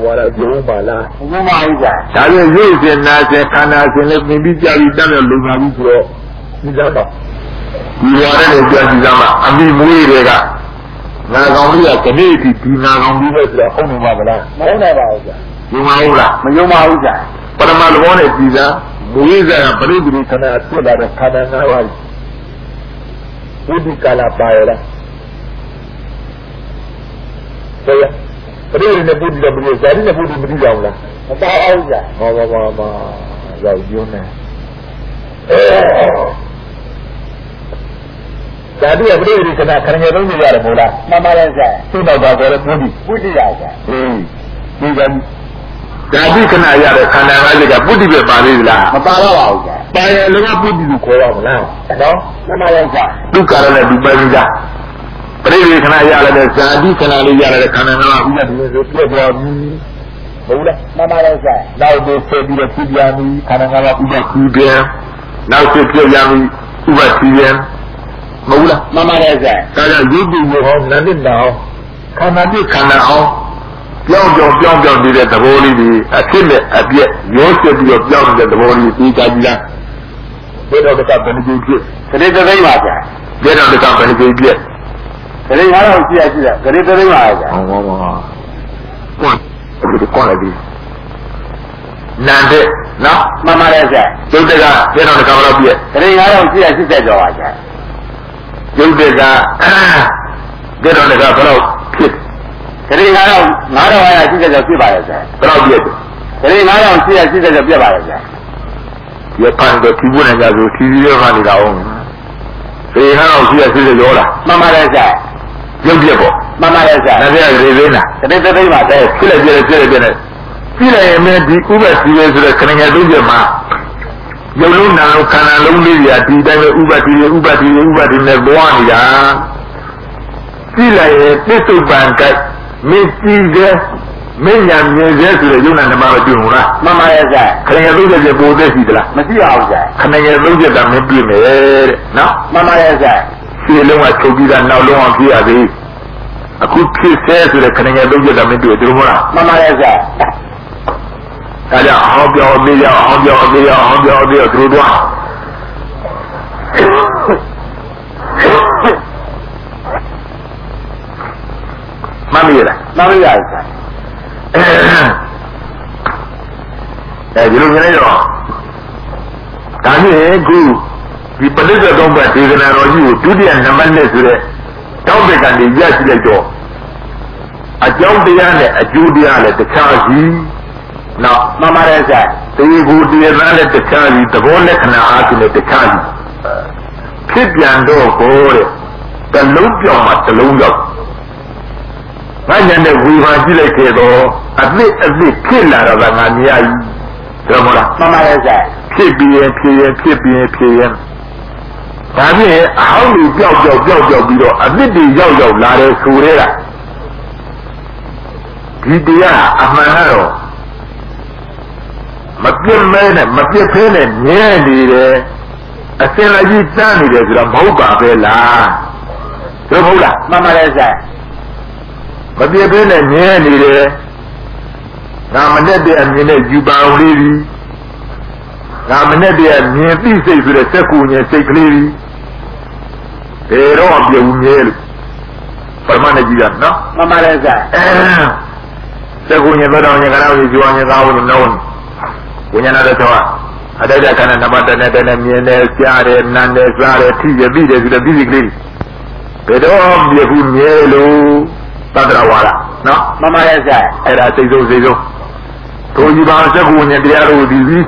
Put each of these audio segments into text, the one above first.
ဝါဒကျုံပါလားဘုမဟုတ်ကြဒါပေမဲ့ရုပ်ရှင်နာရှင်ခန္ဓာရှင်လည်းပြင်ပြီးကြာပြီးတတ်တဲ့လုံပါဘူးဆိုတော့ဒီသားတော့ဒီဝါဒနဲ့ကြာစီသားမှာအမိမွေးတွေကငါကောင်ကြီးကခဏစီဒီငါကောင်ကြီးပဲဆိုတော့ဟုတ်နေပါဗလားမဟုတ်ပါဘူးကြာယုံပါဘူးလားမယုံပါဘူးကြာပရမသဘောနဲ့ဒီသားမွေးစားကပရိသေခဏဆွတ်လာတဲ့ခန္ဓာ၅ပါးဘုဒ္ဓကာလပါရလားဆရာပရိသေနဲ့ဘုဒ္ဓကမလို့ဇာတိနဲ့ဘုဒ္ဓမသိကြဘူးလားမပါအောင်ကြာဟောပါရောက်ညွန်းနေဇာတိကပရိသေခဏခဏငယ်လုံးနေရတယ်မို့လားမှန်ပါတယ်ကြာသိတော့ပါဆိုတော့ဘုဒ္ဓရကြာဒီကဇာတိခဏရတဲ့ခန္ဓာ၅ပါးကဘုဒ္ဓပဲပါသေးလားမပါတော့ပါဘူးကြာပါရင်လည်းဘုဒ္ဓကိုခေါ်ရမလားနော်မှန်ပါတယ်ကြာဒုက္ခရနဲ့ဒီပိုင်းကြပရိသေခဏရတဲ့ဇာတိခဏလေးရတဲ့ခန္ဓာ၅ပါးဥပဒေဆိုပြည့်သွားပြီဟုတ်လားမှန်ပါတယ်ကြာနောက်တော့ဆက်ပြီးတော့ပြည့်ပြန်ပြီခန္ဓာ၅ပါးဥပဒေပြန်နောက်ဆက်ပြည့်ပြန်ပြီဥပဒေပြန်မဟုတ်လားမှန်ပါတယ်ကြာဒါကြောင့်ရုပ်တည်ဟောနာနဲ့တောင်ခန္ဓာပြည့်ခန္ဓာအောင်ပြောင်းနေတဲ့သဘောလေးတွေအဖြစ်နဲ့အပြည့်ရောဆက်ပြီးတော့ပြောင်းနေတဲ့သဘောလေးသိကြပြီလားဘယ်တော့တကဘယ်နှကြိမ်ဖြစ်ဂရိတသိမ်းပါဗျာဘယ်တော့တကဘယ်နှကြိမ်ဖြစ်ဂရိ9000ရှိရဂရိတသိမ်းပါဗျာဟောကွန်လိုက်ပြီနန်တဲ့နော်မှန်ပါတယ်ဗျာကျုပ်တကဘယ်တော့တကဘယ်တော့ပြည့်ဂရိ9000ရှိရ80ကျော်ပါဗျာကျုပ်တကဘယ်တော့တကဘယ်တော့ဖြစ်ဂရိ9000 9580ကျော်ဖြစ်ပါရဲ့ဗျာဘယ်တော့ပြည့်ဂရိ9000 80ကျော်ပြည့်ပါရဲ့ဗျာရပန်တော့ဒီဘုရားကြဆိုထီးရောနေတာအောင်ဒီဟာတော့ရှိရရှိရရောလားမှန်ပါတယ်ဗျာရုပ်ပြက်ပေါ့မှန်ပါတယ်ဗျာဒါပြရရေသေးလားတတိသိပါတဲ့ဖြစ်လိုက်ပြည့်နေပြီးလိုက်ရင်ဒီဥပ္ပစီပဲဆိုတော့ခဏငယ်သုံးချက်မှာရုပ်လုံးနာလုံးခန္ဓာလုံးလေးကြီးဒီတိုင်းပဲဥပ္ပစီနဲ့ပွားနေတာပြီးလိုက်ရင်ပစ္စုပန်ကမင်းကြည့်တဲ့မင်းညာမြင်စေဆိုတဲ့ယုံနာဓမ္မမတွေ့ဘူးလားမှန်ပါရဲ့ဗျာခဏငယ်သုံးချက်ပိုသက်ရှိသလားမရှိပါဘူးဗျာခဏငယ်သုံးချက်ကမင်းပြည့်မယ်တဲ့နော်မှန်ပါရဲ့ဗျာခြေလုံးကချုပ်ပြီးသားနောက်လုံးအောင်ပြရသေးအခုဖြစ်ဆဲဆိုတဲ့ခဏငယ်သုံးချက်ကမင်းတွေ့တယ်မဟုတ်လားမှန်ပါရဲ့ဗျာဒါကြောင့်အောင်ပြောင်းသေးရအောင်ပြောင်းသေးရအောင်ပြောင်းသေးရသူတို့တော့မမီးလားမမီးပါဗျာဒီလိုနေတော့ဒါနဲ့ခုဒီပဋိစ္စသုံးပတ်ဒေသနာတော်ကြီးကိုဒုတိယနံပါတ်နဲ့ဆိုတဲ့တောင်းတဲ့ကနေရရှိလိုက်တော့အကြောင်းတရားနဲ့အကျိုးတရားနဲ့တခြားစီနော်မှန်ပါတယ်ဗျာဒီကိုတရားနဲ့တခြားစီသဘောလက္ခဏာအားဖြင့်တခြားစီဖြစ်ပြန်တော့ကိုတဲ့တလုံးပြောင်းမှတလုံးရောက်ငါညံတဲ့ဝေဘာကြည့်လိုက်ခဲ့တော့အသစ်ဖြစ်လာတော့ငါမြင်ရည်တယ်မလားမှန်ပါတယ်ဗျာဖြစ်ပြီးရင်ဒါဖြင့်အဟောင်းကြီးပျောက်ပြီးတော့အသစ်တွေရောက်လာတယ်ဆိုတဲ့ကဒီတရားအမှန်ကတော့မပြတ်မဲနဲ့မပြတ်ဖဲနဲ့မြဲနေတယ်အစင်လိုက်ကြီးတန်းနေတယ်ဆိုတော့မဟုတ်ပါပဲလားဟုတ်ဟုတ်လားမှန်ပါတယ်ဗျာမပြတ်ဖဲနဲ့မြဲနေတယ်ငါမနဲ့တဲ့အမြင်နဲ့ယူပါအောင်လေးပြီငါမနဲ့တဲ့မြင်သိစိတ်ဆိုတဲ့စက်ကူညစိတ်ကလေးကြီးဘယ်တော့ပြုံမြဲလို့ပရမနဲ့ကြည့်ရနော်မှန်ပါတယ်ဗျာစက်ကူညတော့ညကတော့ယူအောင်ညသားဝင်နော်ဝိညာဏတော့အတ္တခန္ဓာနမတနဲ့တည်းမြင်တယ်ကြားတယ်နားတယ်စားတယ်ထိရပြီးတယ်ဆိုတဲ့ပြီးစီကလေးဘယ်တော့မြင်ဘူးမြဲလို့သတ္တဝါလားနော်မှန်ပါတယ်ဗျာအဲ့ဒါစိတ်ဆုံးထိုကြီးပါစက်ကူညတရားတို့ဒီပြီး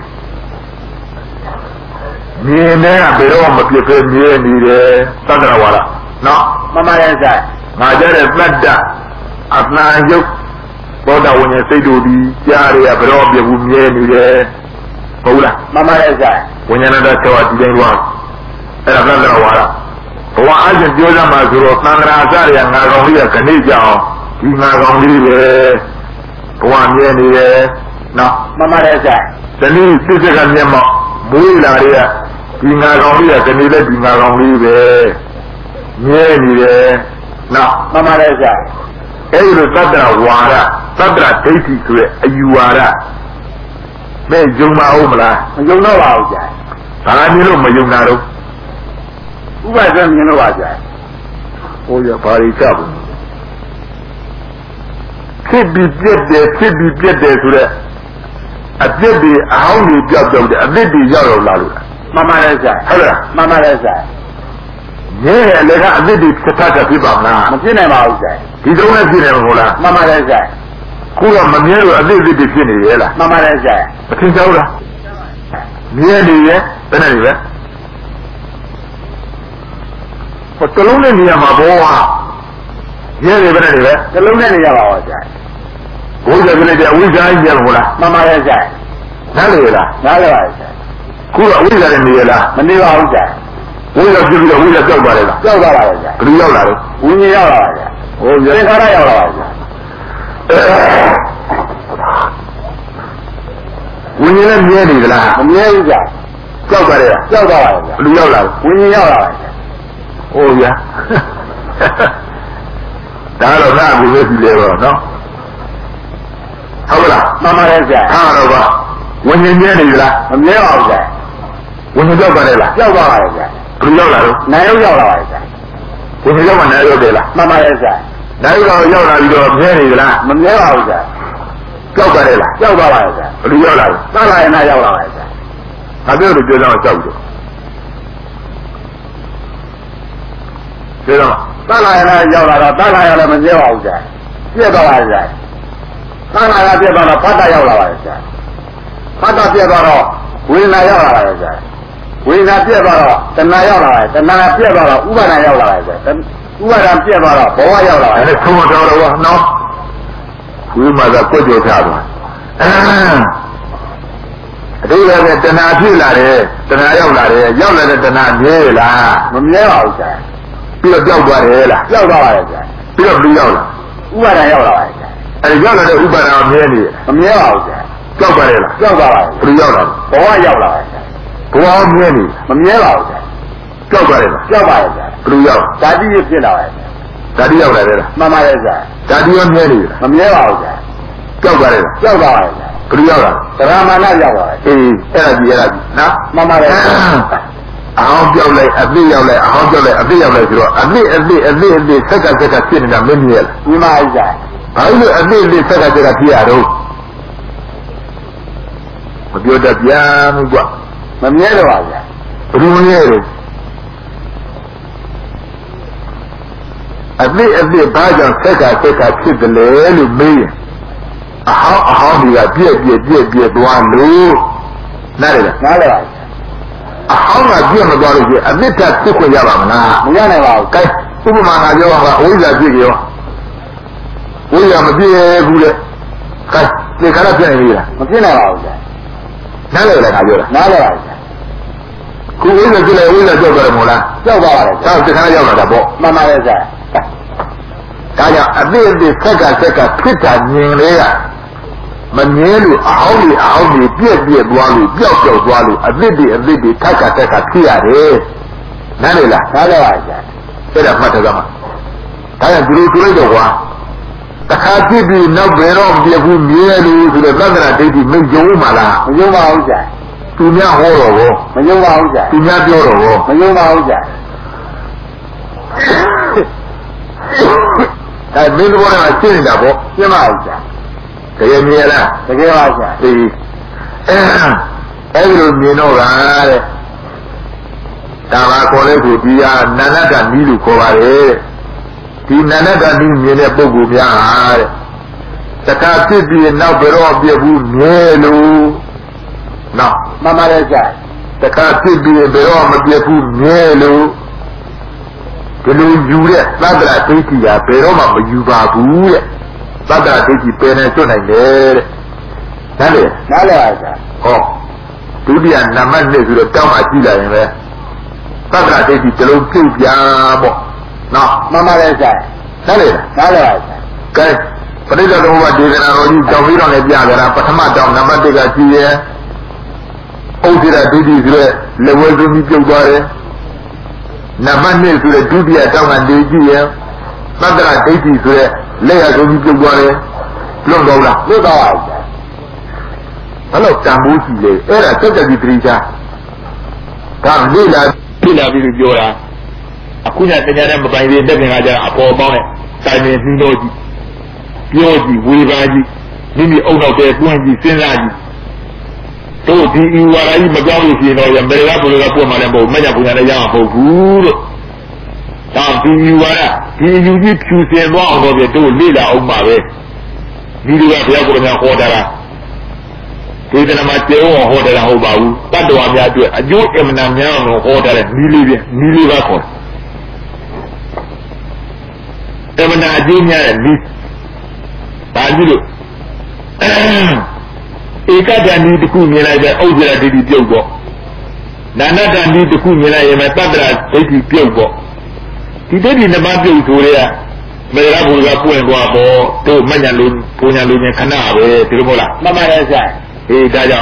မြင်တဲ့ကဘယ်တော့မပြည့်ဖဲမြဲနေတယ်သတ္တဝါလားနော်မှန်ပါရဲ့ဗျာငါကြတဲ့သတ္တအနာယုတ်ဘောဓဝဉ္ဇစိတ်တို့ဒီကြားရဘယ်တော့ပြည့်ဘူးမြဲနေတယ်ဟုတ်လားမှန်ပါရဲ့ဗျာဝိညာဏတ္တဝဒီတိုင်းတော့အဲ့ဒါသတ္တဝါလားဘဝအချင်းပြောကြမှာဆိုတော့သံဃာအစရငါကောင်လေးကခဏကြောင်ဒီငါကောင်လေးပဲဘဝမြဲနေတယ်နော်မှန်ပါရဲ့ဗျာဒီနေ့စိတ်ကမျက်မှောက်မွေးလာတဲ့ဒီငါကောင်လေးကဒီနေ့လည်းဒီငါကောင်လေးပဲမြဲနေတယ်နော်မှန်ပါတယ်ဗျာအဲဒီလိုသတ္တဝါဒ Sabra Tati to it, you are. May Juma Omla, you know how that. I know Mayunaro. Who was them, you know what that? Oh, your party trouble. Could be dead there to that. A baby, how many jobs of a baby yellow Lalu? Mamma is that. Mamma is that. Yeah, let her baby Sataka people now. Machine about that. You don't have dinner, Mamma is that. Kula Mamero, a baby bikini, Ella. Mamma is that. I think Ola. Nearly, then anyway. But the lonely near my boy. Yeah, anyway. The lonely yellow was that. Who's the village that we died there? Mamma is that. Nalila. Nala is that. Kula, we are in the Ella. Manila is that. We are giving the wheel of Jobara. Jobara is that. Riola. We need all of that. Oh, yes, I know. we need a nearly the last. Manila is that. Jobara. Jobara. Riola. We need all of that. Oh, yeah. That is not the way to live, no? How about Mamma is that. how about when you're nearly that? Manila is that. When you go by the Jobara is that. Riola. Nail yellow is that. When you go on the Mamma is that. now you are nearly that. Manila is that. Jobara. Jobara is that. Riola. Nala is not yellow is that. I go to get on a job. Nala is not yellow. Nala is not Manila is that. Jobara is that. Nala is not Pata yellow is that. Pata Jobara. We not yellow is that. We not Jobara. The Nayala is that. Nana Jobara. Ubana yellow is that. Ubana Jobara. Boa yellow And is it's someone out no? We must have put your tab on. They have a Tanatila, Tanayala, Yala, Tanatila. Manila is that. Pure Jobara. Jobara is that. Pure Riola. Ubana yellow is that. And Yala, Ubana, nearly. Manila is that. Jobara. Jobara. Riola. Boa yellow is that. Poor nearly. Manila is that. Jobara. Jobara is that. Riola. Daddy is yellow. Daddy Yola. Mama is that. Daddy on nearly. Manila is that. Jobara. Jobara is that. Riola. Ramana yellow. Energy. Now, Mama is that. I'll go like a bit of like I'll go like a bit of like a bit second in a million. Nima is that. I will a bit second here. But you're the piano. Manila is that. Rumoniere. A bit Bajan second kid the little million. How do you dear one low? Nada. Nala is that. How much you have got it? A bit of Sukuyaman. Muyana is Okay, Superman, I know always a video. We are a dear good. They cannot tell me. Machina is that. Nada like I do. Nala is that. Who is a good Jobara? Jobara is that. That's the kind of boat. Mama is that. Kaya a bit of the second Twitter, Ninglia. Manielu, Audi, dear Gualu, Bioko Gualu, a baby, Taka, Tiare. Nanila, Nala is that. Ed of Matagama. Kaya grew to the one. The Katibi no Berom, dear who merely to the brother and baby, Majumala, Mayuma is that. Tunya Horo, Mayuma is that. Tunya Doro. Mayuma is that. I made one of my children double. Yama is that. The Yamiela, The girl is that. the every you know, Tava College, Dia, Nanaka Nilu Kovare, the Nanaka Nilu Bogumia, the Katibi now below the Mielu. No, Mama is that. the Katibi below the Mielu. The new Julia, Badra Tiki, Peroma, Yubabu, Badra Tiki, Peneton and there. Nale, Nala is that. oh, Tudi and Naman to the town at Tila in there. Badra Tiki, the little Piamo. No, Mama is that. Nale, Nala is that. okay. But it doesn't over the Davino and Yaga, Patama down, Namatiga Tia. Oh, did I do this? Level to meet your body. Namane to the Dubia town and the Gia, Madra Dati to the Lea to meet your body, လွတ်တော့လားလွတ်တော့ပါဗျာအဲ့တော့တန်ဖိုးရှိလေအဲ့ဒါစက်တတိပရိသဒါလေ့လာပြီးပြောတာအခုညတရားနဲ့မပိုင်သေးတဲ့ခင်ကကြအပေါ်ပေါင်းနဲ့တိုင်ပင်နှီးလို့ကြည့်ပြောကြည့်ဝေဘာကြည့်မိမိအုံနောက်တဲ့တွန်းကြည့်စဉ်းစားကြည့်တို့ဒီဤဝါရကြီးမကြောက်လို့ရှိရင်တော့ရမေရဘုရားပွင့်မှလည်းမဟုတ်မညပူညာလည်းရမှာမဟုတ်ဘူးလို့ဒါဒီဤဝါရဒီယူကြီးဖြူစင်သွားအောင်တော့ပြတို့လေ့လာအောင်ပါပဲဒီလိုကဘုရားကိုယ်တော်ဟောတာလားဒေသနာမှာကျေဝဟောတာဟုတ်ပါဘူးတတ္တဝါများအတွက်အကျိုးအမှန်တန်များအောင်ဟောတာလေနီးလေးပဲနီးလေးပါခေါ်တယ်အမှန်တန်အကျိုးများတဲ့နီးဒါကြည့်လို့ဧကတန်ဒီတစ်ခုမြင်လိုက်ပဲဥစ္စာဒိဋ္ဌိပြုတ်တော့နာနတန်ဒီတစ်ခုမြင်လိုက်ရင်ပဲတတ္တရာဒိဋ္ဌိပြုတ်တော့ဒီဒိဋ္ဌိနှစ်ပါးပြုတ်ဆိုရဲမေရဘုရားပွင့်သွားတော့တို့မညာလို့ပူညာလို့ခဏပဲဒီလိုမဟုတ်လားမှန်ပါတယ်ဆရာဒါကြောင့်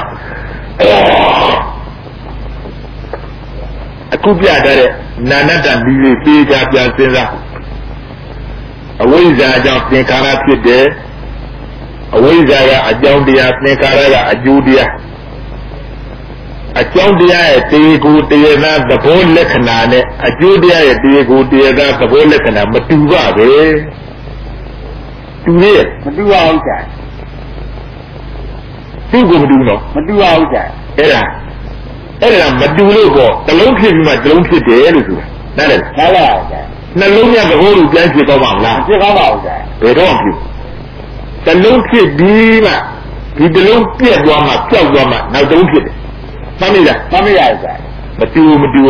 အခုပြတဲ့နာနတန်ဒီလေးပြေးကြပြန်စဉ်းစားအဝိဇ္ဇာကြောင့်သင်္ခါရဖြစ်တယ်အဝိဇ္ဇာကအကြောင်းတရားသင်္ခါရကအကျိုးတရားအကြောင်းတရားရဲ့တရားကိုတရားနာသဘောလက္ခဏာနဲ့အကျိုးတရားရဲ့တရားကိုတရားနာသဘောလက္ခဏာမတူပါပဲတူရဲ့မတူပါဘူးဆရာသူ့ကိုမတူတော့မတူပါဘူးဆရာအဲ့ဒါမတူလို့ကောတလုံးဖြစ်ပြီးမှတလုံးဖြစ်တယ်လို့ဆိုတာနားလည်နားလည်ပါဆရာနှလုံးရသဘောကိုပြန်ဖြစ်တော့ပါမလားဖြစ်ကောင်းပါဘူးဆရာဘယ်တော့မှတလုံးဖြစ်ပြီးမှဒီတလုံးပြက်သွားမှပျောက်သွားမှနောက်တလုံးဖြစ်တယ်မှန်ပြီလားမှန်ပြီဆရာမတူ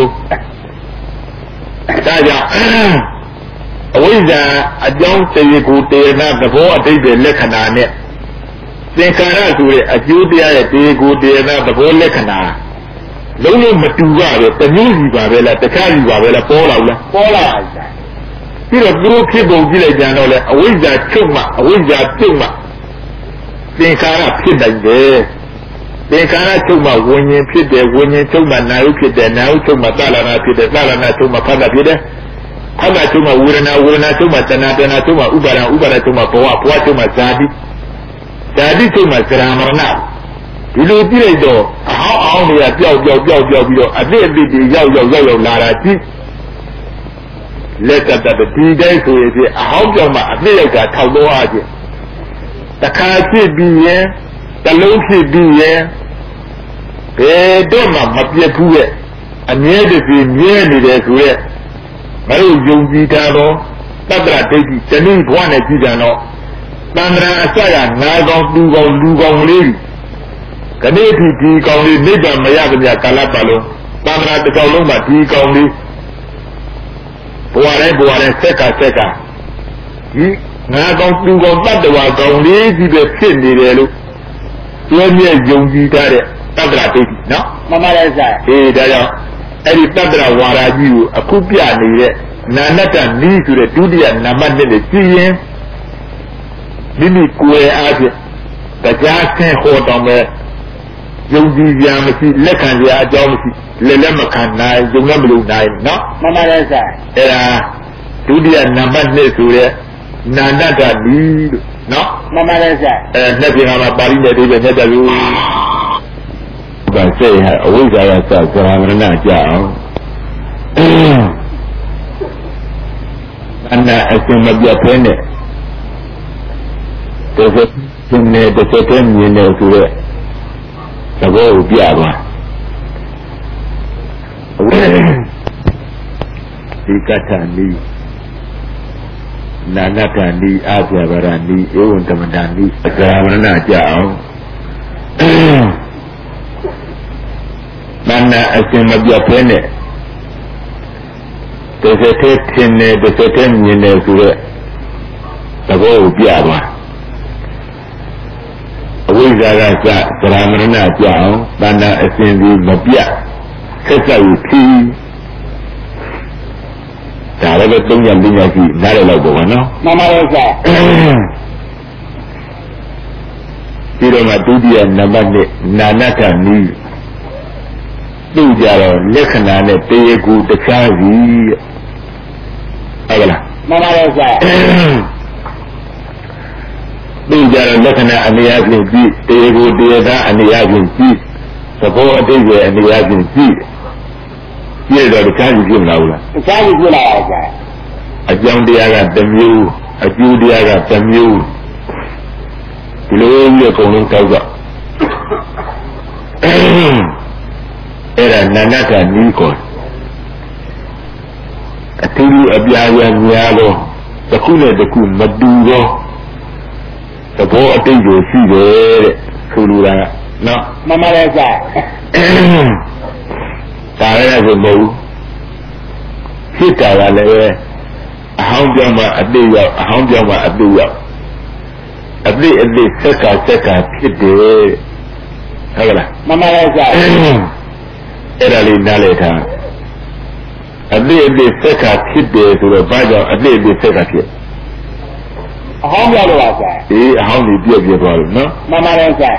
ဒါကြောင့်အဝိဇ္ဇာအကြောင်းတရားကိုတရားနာသဘောအတိတ်ပဲလက္ခဏာနဲ့သင်္ခါရဆိုတဲ့အကျိုးတရားရဲ့တရားကိုတရားနာသဘောလက္ခဏာလုံးလုံးမတူပါပဲတမျိုးစီပါပဲလားတခြားစီပါပဲလားပေါ်လာလားပေါ်လာပါဆရာပြီးတော့သူတို့ဖြစ်ပုံကြည့်လိုက်ကြတော့လေအဝိဇ္ဇာချုပ်မှအဝိဇ္ဇာပြုတ်မှသင်္ခါရဖြစ်နိုင်တယ်သင်္ခါရချုပ်မှဝิญဉ်ဖြစ်တယ်ဝิญဉ်ချုပ်မှနာယုဖြစ်တယ်နာယုချုပ်မှသလနာဖြစ်တယ်သလနာချုပ်မှဖတ်တာဖြစ်တယ်ဖတ်တာချုပ်မှဝေဒနာချုပ်မှတဏှာချုပ်မှဥပါဒချုပ်မှဘဝချုပ်မှဇာတိချုပ်မှသရမရဏဒီလိုကြည့်လိုက်တော့အဟောင်းအောင်တွေကပျောက်ပြီးတော့အတိတွေရောက်လာတာကြည့်လက်တတ်ဒီတိုင်းဆိုရင်အဟောင်းပြောင်းမှအပြည့်ရောက်ကထောက်တော့အားချင်းတခါဖြစ်ပြီးရင်တလုံးဖြစ်ပြီးရင်ဘယ်တော့မှမပြတ်ဘူးရဲ့အမြဲတစေမြဲနေတယ်ဆိုရက်မလို့ယုံကြည်တာတော့တတ္တရဒိဋ္ဌိတဏှိဘဝနဲ့ကြည့်ကြတော့တန္တရာအစရငါကောင်သူကောင်လူကောင်လေးခဏဒီကောင်လေးနိဗ္ဗာန်မရကြမြကာလပတ်လုံးတန္တရာတစ်ကောင်လုံးမှာဒီကောင်လေးဘဝတိုင်းဆက်ကဒီငါကောင်သူကောင်တတ္တဝါကောင်လေးကြီးပဲဖြစ်နေတယ်လို့တွဲမြဲယုံကြည်ထားတဲ့တတ္တရာဒိဋ္ဌိနော်မှန်ပါတယ်ဆရာဒါကြောင့်အဲ့ဒီတတ္တရာဝါဒကြီးကိုအခုပြနေတဲ့နာနတနီးဆိုတဲ့ဒုတိယနံပါတ်1နဲ့ကြည့်ရင်မိမိကိုယ်အားဖြင့်တရားဆင်းဟောတော်မဲ့ယုံကြည်ရမရှိလက်ခံရအကြောင်းမရှိလက်မခံနိုင်ယုံလည်းမလုံနိုင်နော်မှန်ပါတယ်ဆရာအဲ့ဒါဒုတိယနံပါတ်2ဆိုတဲ့နာနတနီးလို့နော်မှန်ပါတယ်ဆရာနှစ်ပြင်မှာပါဠိနဲ့ဒီပဲနဲ့တည်းကစိတ်ဟာအဝိဇ္ဇာရစသရမရဏကြအောင်အနာအစင်မပြတ်ဖဲနဲ့တစ်စက်တည်းမြင်နေဆိုတဲ့သဘောကိုပြပါဒီကထာနီနာနတနီအာပြဗရနီဧဝံတမန္တနီအကရမရဏကြအောင်နာအစင်မပြတ်ဖဲနဲ့တစ်စက်တည်းထင်နေတစ်စက်တည်းမြင်နေဆိုတဲ့သဘောကိုပြပါအဝိဇ္ဇာကစသရမရဏကြအောင်တဏ္ဍအစဉ်ဒီမပြတ်ဆက်ဆက်ပြီးဖြီးဒါလည်းပဲ3ရက်4ရက်ရှိနားရလောက်ပေါ့နော်မှန်ပါတယ်ဆရာပြီးတော့မှဒုတိယနံပါတ်1နာနတနီးသူ့ကြတော့လက္ခဏာနဲ့တရားကိုတခြားစီဟုတ်လားမှန်ပါတယ်ဆရာသိကြတဲ့လက္ခဏာအနေအချင်းကြည့်တေကိုတေသာအနေအချင်းကြည့်သဘောအတိတ်ရဲ့အနေအချင်းကြည့်ကြည့်တော့တခြားကြီးဖြစ်မလားဘူးလားတခြားကြီးဖြစ်လာပါကြအကြောင်းတရားကတစ်မျိုးအကျိုးတရားကတစ်မျိုးဒီလိုမျိုးအကုန်လုံးတောက်တော့အဲ့ဒါနာနကနီးကိုအထူးအပြာရများတော့တစ်ခုနဲ့တစ်ခုမတူတော့သဘောအတိတ်ကိုရှိတယ်တဲ့ဆိုလိုတာနော်မှန်ပါတယ်ဆရာဒါလည်းဆိုမဟုတ်ဘူးဖြစ်တာကလည်းအဟောင်းပြောင်းမှအတိတ်ရောက်အဟောင်းပြောင်းမှအတိတ်ရောက်အတိတ်စက်ကဖြစ်တယ်ဟုတ်ကလားမှန်ပါတယ်ဆရာအဲ့ဒါလေးနားလည်ထားအတိတ်စက်ကဖြစ်တယ်ဆိုတော့ဘာကြောင့်အတိတ်စက်ကဖြစ်အဟောင်းပြောင်းတော့ပါဆရာအေးအဟောင်းကြီးပြည့်သွားလို့နော်မှန်ပါတယ်ဆရာ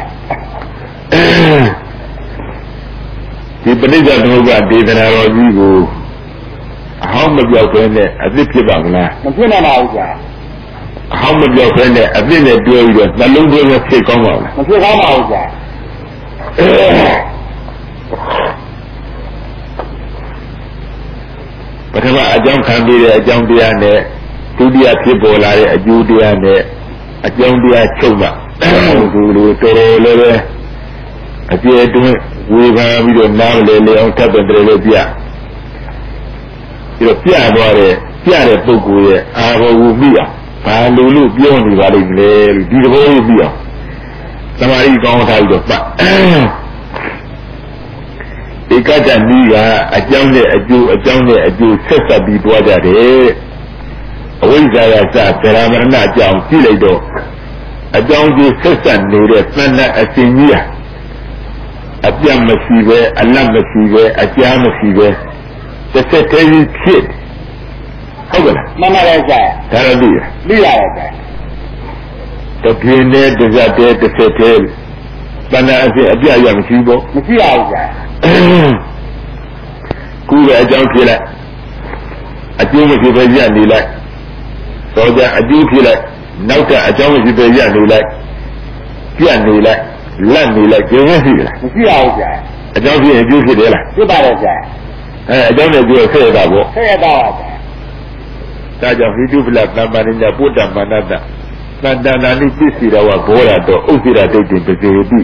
ဒီပဋိစ္စသမုပ္ပါဒေသနာတော်ကြီးကိုအဟောင်းမပြောက်ခဲနဲ့အသစ်ဖြစ်ပါမလားမဖြစ်နိုင်ပါဘူးဆရာအဟောင်းမပြောက်ခဲနဲ့အသစ်နဲ့တွဲပြီးတော့နှလုံးသွင်းနဲ့ဖြစ်ကောင်းပါလားမဖြစ်ကောင်းပါဘူးဆရာပထမအကြောင်းခံပြီးတဲ့အကြောင်းတရားနဲ့ဒုတိယဖြစ်ပေါ်လာတဲ့အကျိုးတရားနဲ့အကြောင်းတရားချုပ်မှဒီလိုတော်တော်လေးပဲအကျေအတွင်းဝေဖန်ပြီးတော့နားလေလေအောင်ထပ်တယ်လို့ပြပြီးတော့ပြသွားတယ်ပြတဲ့ပုဂ္ဂိုလ်ရဲ့အာဘောဝမိအောင်ဘာလို့ပြောနေပါလိမ့်မလဲလို့ဒီသဘောကိုပြီးအောင်သမာဓိကောင်းထားပြီးတော့ပတ်ဧကတနည်းကအကြောင်းနဲ့အကျိုးဆက်ဆက်ပြီးတွားကြတယ်အဝိဇ္ဇာကစဗေဒမရဏအကြောင်းကြည့်လိုက်တော့အကြောင်းကြီးဆက်ဆက်နေတဲ့သဏ္ဍာန်အစဉ်ကြီးဟာအပြတ်မရှိပဲအလတ်မရှိပဲအကြားမရှိပဲတစ်ဆက်တည်းဖြစ်ဟုတ်ကဲ့မှန်ပါတယ်ဆရာဒါရပြီသိရတယ်ဆရာတပြင်းနဲ့တစ်ဆက်တည်းတစ်ဆက်တည်းသဏ္ဍာန်အစဉ်အပြတ်ရမရှိဘူးမရှိပါဘူးဆရာခုပဲအကြောင်းဖြစ်လိုက်အကျိုးမရှိပဲရနေလိုက်တော့ကြအကျိုးဖြစ်လိုက်နောက်ကအကြောင်းမရှိပဲရနေလိုက်ပြတ်နေလိုက်လက်နေလိုက်ကျင်းမရှိလားမရှိပါဘူးဆရာအကြောင်းဖြစ်ရင်ကျိုးဖြစ်တယ်လားဖြစ်ပါတယ်ဆရာအကြောင်းနဲ့ကျိုးဆက်ရတာပေါ့ဆက်ရတာပါဆရာဒါကြောင့်ဟိတုပလသမ္မာရိညာပုဒ္ဓမာနတသန္တနာနိပစ္စည်းတော်ဘောရတော်ဥစ္စေရဒိဋ္ဌိပစေတိ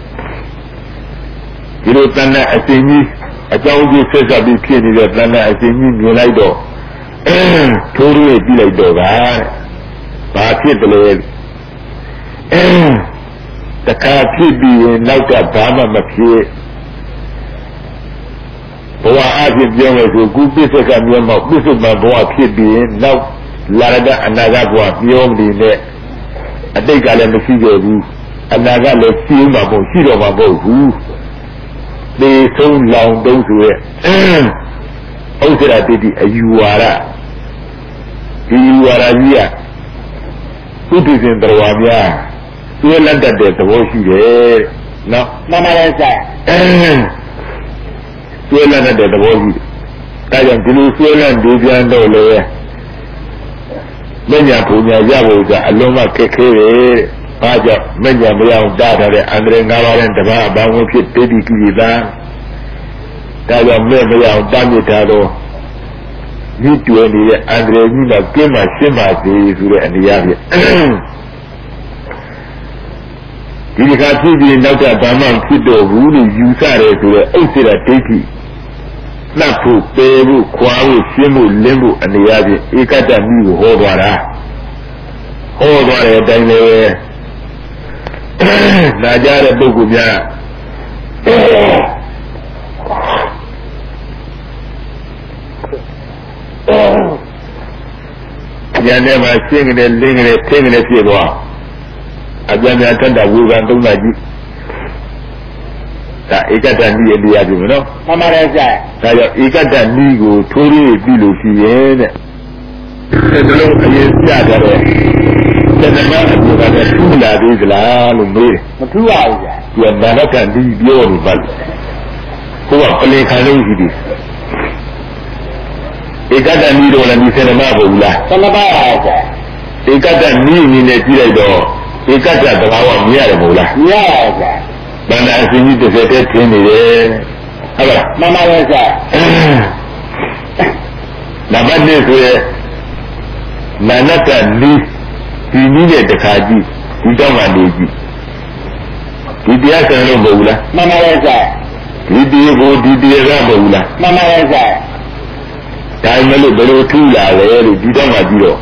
ဒီလိုတဏ္ဍအစဉ်ကြီးအကြောင်းကျိုးဆက်စပ်ပြီးဖြစ်နေတဲ့တဏ္ဍအစဉ်ကြီးမြင်လိုက်တော့ထိုးရကြည့်လိုက်တော့ဘာဖြစ်တယ်လဲတခါဖြစ်ပြီးရင်နောက်ကဘာမှမဖြစ်ဘဝအဖြစ်ပြောမယ်ဆိုကုပစ္ဆကမြေမောက်ပစ္စုပ္ပန်ဘဝဖြစ်ပြီးရင်နောက်လာရတဲ့အနာဂတ်ဘဝပြောမနေနဲ့အတိတ်ကလည်းမရှိခဲ့ဘူးအနာဂတ်လည်းရှိမှမဟုတ်ရှိတော့မှမဟုတ်ဘူးသေဆုံးလောင်တုံးဆိုရဲ့ဥစ္စာတိတိအယူဝါဒဒီယူဝါဒကြီးကဥဒိစဉ်တော်များသွေးလက်တတ်တဲ့သဘောရှိတယ်နော်မှန်ပါတယ်ဆရာသွေးလက်တတ်တဲ့သဘောရှိတယ်ဒါကြောင့်ဒီလိုသွေးလက်ဒီပြန်တော့လေမညာပူညာရဖို့ကအလုံးမခက်ခဲတယ်ဘာကြောင့်မညာမရအောင်တားထားတဲ့အန္တရာယ်၅ပါးနဲ့တပါးအပေါင်းဝင်ဖြစ်တိတိကိရိတာဒါကြောင့်မဲ့မရအောင်တားမြစ်ထားတော့မြစ်ကျွယ်နေတဲ့အန္တရာယ်ကြီးတော့ကျင်းမှရှင်းပါစေဆိုတဲ့အနေအချင်းဒီကဖြစ်ပြီးနောက်ကဘာမှဖြစ်တော့ဘူးလို့ယူဆတယ်ဆိုတော့ဥစ္စေရဒိဋ္ဌိနှပ်ဖို့ပေဖို့ခွာဖို့ရှင်းဖို့လင်းဖို့အနေအချင်းဧကတမိကိုဟောသွားတာဟောသွားတဲ့အတိုင်းလည်းနာကြတဲ့ပုဂ္ဂိုလ်များဉာဏ်နဲ့မှရှင်းကြတယ်လင်းကြတယ်ထင်းကြတယ်ဖြစ်သွားအပြန်ပြန်တက်တာဝေကံသုံးပါကြည့်ဒါဧကတနိအတရားပြုမယ်နော်မှန်ပါတယ်ဆရာဒါကြောင့်ဧကတနိကိုထိုးရည်ပြီလို့ရှိရဲ့တဲ့ဒီလိုအရင်ပြကြတယ်တဏှာအကူကလည်းထူလာသေးသလားလို့မေးတယ်မထူပါဘူးဆရာသူကနာရကတိပြောနေပါလို့ကိုကပလေခံလို့ရှိတယ်ဧကတနိတော့လည်းဒီစေနမဟုတ်ဘူးလားစေနမပါဆရာဧကတနိအနေနဲ့ကြည့်လိုက်တော့ဒီကတ္တသဘာဝမြင်ရတယ်မဟုတ်လားမြင်ရပါဗျာဗန္ဒအစဉ်ကြီးတစ်စက်တည်းထင်းနေတယ်ဟုတ်လားမှန်ပါရဲ့ဗျာနံပါတ်1ဆိုရယ်မာနကနီးဒီနည်းနဲ့တခါကြည့်ဒီတော့မှနေကြည့်ဒီတရားဆန်လို့မဟုတ်ဘူးလားမှန်ပါရဲ့ဗျာဒီတရားကိုဒီတရားကမဟုတ်ဘူးလားမှန်ပါရဲ့ဗျာဒါမှမဟုတ်ဘယ်လိုထူလာလဲလို့ဒီတော့မှကြည့်တော့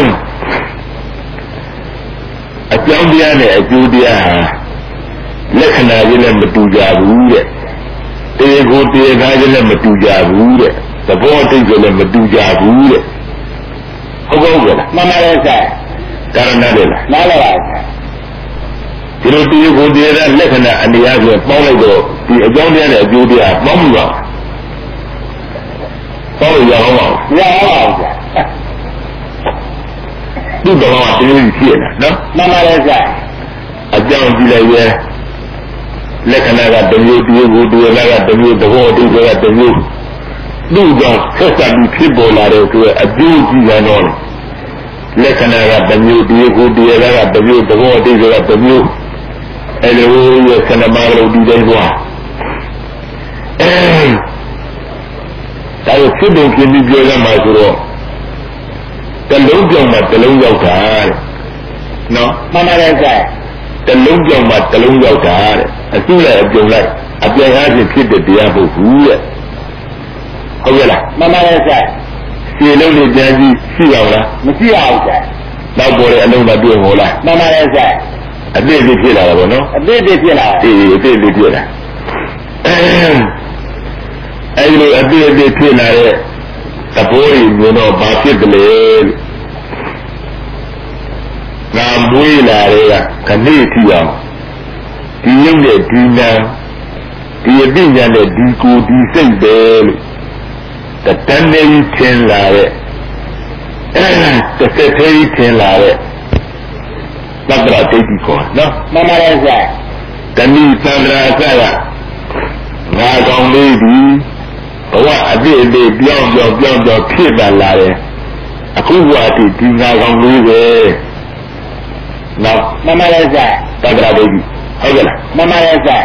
အကြောင်းတရားနဲ့အကျိုးတရားဟာလက္ခဏာချင်းနဲ့မတူကြဘူးတဲ့တရားကိုတရားချင်းနဲ့မတူကြဘူးတဲ့သဘောအတိတ်ကလည်းမတူကြဘူးတဲ့ဟုတ်ကဲ့လားမှန်ပါရဲ့ဗျာကာရဏလေလားနားလည်ပါဗျာဒီလိုတရားကိုတရားလက္ခဏာအနေအချင်းပေါင်းလိုက်တော့ဒီအကြောင်းတရားနဲ့အကျိုးတရားပေါင်းပြီပါပေါင်းရအောင်ပါရအောင်ပါဗျာဒီတော့တရားကြီးဖြစ်နေနော်မှန်ပါရဲ့ဗျာအကြောင်းကြည့်လိုက်ရဲ့လက္ခဏာကတစ်မျိုးတရားကိုတရားကတစ်မျိုးသဘောအတိတ်ကတစ်မျိုးဒီကြောင့်ဆက်စပ်ပြီးဖြစ်ပေါ်လာတဲ့ဆိုအကျိုးကြည့်ရတော့လက္ခဏာကတစ်မျိုးတရားကိုတရားကတစ်မျိုးသဘောအတိတ်ကတစ်မျိုးအဲလိုရဲ့ခဏမှလို့ဒီတိုင်းသွားဒါကိုဖြစ်ပုံဖြစ်ပြီးပြောရမှာဆိုတော့တလုံးပြောင်းမှတလုံးရောက်တာတဲ့နော်မှန်ပါရဲ့ဗျာတလုံးပြောင်းမှတလုံးရောက်တာတဲ့အစုလိုက်အပြုံလိုက်အပြည့်အားဖြင့်ဖြစ်တဲ့တရားပုဂ္ဂိုလ်တဲ့ဟုတ်ကဲ့လားမှန်ပါရဲ့ဗျာခြေလုံးနဲ့ပြန်ကြည့်ရှိအောင်လားမရှိပါဘူးဗျာနောက်ပေါ်တဲ့အလုံးမတွေ့ဟောလားမှန်ပါရဲ့ဗျာအပြည့်ပြည့်ဖြစ်လာတာပေါ့နော်အပြည့်ပြည့်ဖြစ်လာအေးအပြည့်ပြည့်ဖြစ်လာအဲဒီလိုအပြည့်ပြည့်ဖြစ်လာတဲ့သဘောရည်မျိုးတော့ဘာဖြစ်ကလေးငါမွေးလာတဲ့ကခဏိထီအောင်ဒီရုပ်နဲ့ဒီနာဒီအပြည့်ညာနဲ့ဒီကိုဒီစိတ်ပဲလို့တန်နေထင်လာတဲ့တစ်ဆက်သေးထင်လာတဲ့သတ္တရာဒိဋ္ဌိခေါ်နော်မှန်ပါရဲ့ဗျာတဏိသန္ဒရာကငါကောင်လေးဒီဘဝအပြည့်အပြည့်ပြောင်းဖြစ်လာတယ်အခုဘဝတည်းဒီငါကောင်လေးပဲနော်မှန်ပါရဲ့ဗျာသတ္တရာဒိဋ္ဌိဟုတ်ကဲ့လားမှန်ပါရဲ့ဗျာ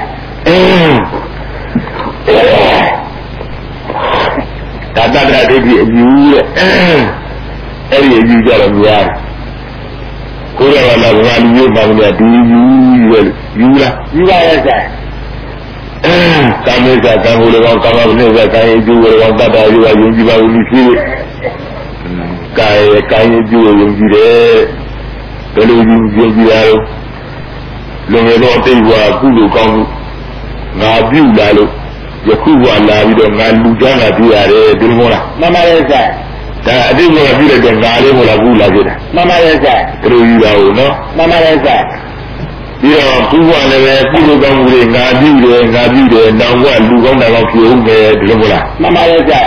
ဒါသတ္တရာဒိဋ္ဌိအယူတဲ့အဲ့ဒီအယူကြတော့များကိုယ်တော်ကလည်းဘာလို့ပါလဲဒီယူလားယူပါရဲ့ဗျာကာမေဇာကံကိုလည်းကာမဂုဏ်နဲ့ကာယကျိုးကိုလည်းတတ္တယူပါယုံကြည်ပါဦးလို့ဖြစ်ကာယကျိုးယုံကြည်တယ်ဘယ်လိုယုံကြည်ရလို့လုံရတော့တိတ်ဝါကုလိုကောင်းမှုငါပြုလာလို့ယခုကလာပြီးတော့ငါလူချမ်းသာပြရတယ်ဒီလိုမဟုတ်လားမှန်ပါရဲ့ဗျာဒါအတိတ်ကပြည့်တဲ့ငါလေးမဟုတ်လားဘူးလာဖြစ်တာမှန်ပါရဲ့ဗျာဘယ်လိုယူတာဟုတ်နော်မှန်ပါရဲ့ဗျာပြီးတော့ခုကလည်းပဲကုလိုကောင်းမှုတွေငါပြုတယ်နောင်ကလူကောင်းတာကောင်းဖြစ်ဦးမယ်ဒီလိုမဟုတ်လားမှန်ပါရဲ့ဗျာ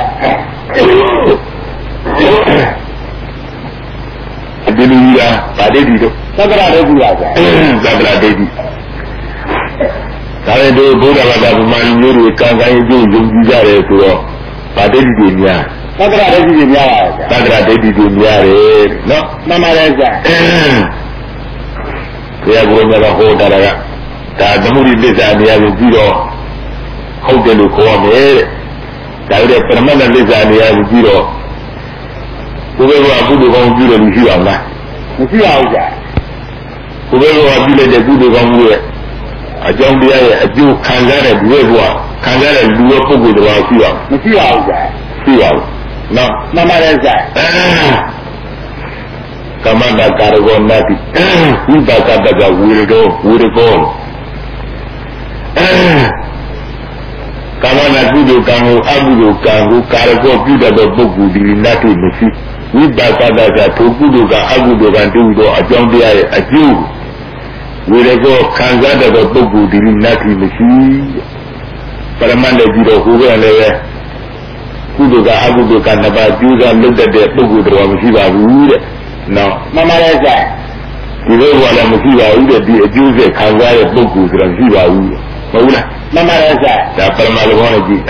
ဒီလိုကြီးတာဗာဒိဋ္ဌိတို့သက္ကရာဒိဋ္ဌိပါဗျာသက္ကရာဒိဋ္ဌိဒါလည်းတို့ဘုရားဘာသာဗမာလူမျိုးတွေကံကြိုးယုံကြည်ကြတယ်ဆိုတော့ဗာဒိဋ္ဌိတွေများသက္ကရာဒိဋ္ဌိတွေများပါဗျာသက္ကရာဒိဋ္ဌိတွေများတယ်နော်မှန်ပါရဲ့ဗျာဘုရားကိုယ်ကဟောတာကဒါသမုဒိသစ္စာတရားကိုပြီးတော့ဟုတ်တယ်လို့ခေါ်ရမယ်တဲ့ဒါကြတဲ့ပရမတ္တသစ္စာတရားကိုပြီးတော့ဘုရားကကုသိုလ်ကောင်းပြုတယ်လို့ရှိအောင်လားမရှိပါဘူးဗျာဘုရားကပြုလိုက်တဲ့ကုသိုလ်ကောင်းမှုရဲ့အကြောင်းတရားရဲ့အကျိုးခံစားတဲ့ဒီဘဝခံစားတဲ့လူရဲ့ပုဂ္ဂိုလ်တော်ရှိအောင်မရှိပါဘူးဗျာရှိပါဘူးနော်မှန်ပါတယ်ဗျာကမ္မနာကာရဂောနတိဝိပါကတကဝေရကောကမ္မနာကုသိုလ်ကံကိုအကုသိုလ်ကံကိုကာရဂောပြုတတ်သောပုဂ္ဂိုလ်ဒီနတ်တိမရှိဝိပါကတကထိုကုသိုလ်ကအကုသိုလ်ကံတူသောအကြောင်းတရားရဲ့အကျိုးဝေရကောခံစားတဲ့ပုဂ္ဂိုလ်ဒီနတ်တိမရှိပရမတ်လည်းပြီးတော့ဟိုကလည်းပဲကုသိုလ်ကအကုသိုလ်ကနှစ်ပါးကျိုးစားလုပ်တတ်တဲ့ပုဂ္ဂိုလ်တော်မရှိပါဘူးတဲ့နော်မှန်ပါတယ်ဗျာဒီလိုကလည်းမရှိပါဘူးတဲ့ဒီအကျိုးဆက်ခံစားတဲ့ပုဂ္ဂိုလ်ဆိုတာမရှိပါဘူးမဟုတ်လားမှန်ပါတယ်ဗျာဒါပရမတ်လောနဲ့ကြည့်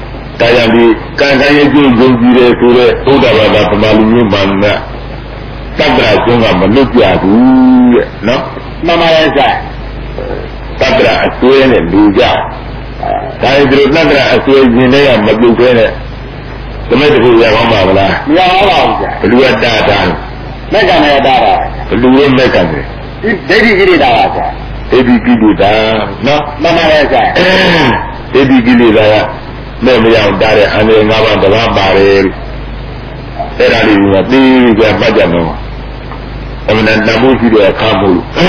တရားဒီကံကံရဲ့ကျိုးယုံကြည်တယ်ဆိုတော့ဘုရားဘာသာပမာလူမျိုးမှန်တာ Tabra sunga manusia bu, no? Mama yang saya. Tabra asuen dan luja. Saya terus tabra asuen ini yang manusia ni. Kami tu yang apa lah? Yang apa saja. Luar dah. Mereka ni dah. Luar mereka ni. Jadi kiri dah saja. Jadi kiri dah, no? Mama yang saya. Jadi kiri dah. Mereka yang dah ane ngawan dah barel. Era ni mati dia baca no. Kemudian nabu dia kamu.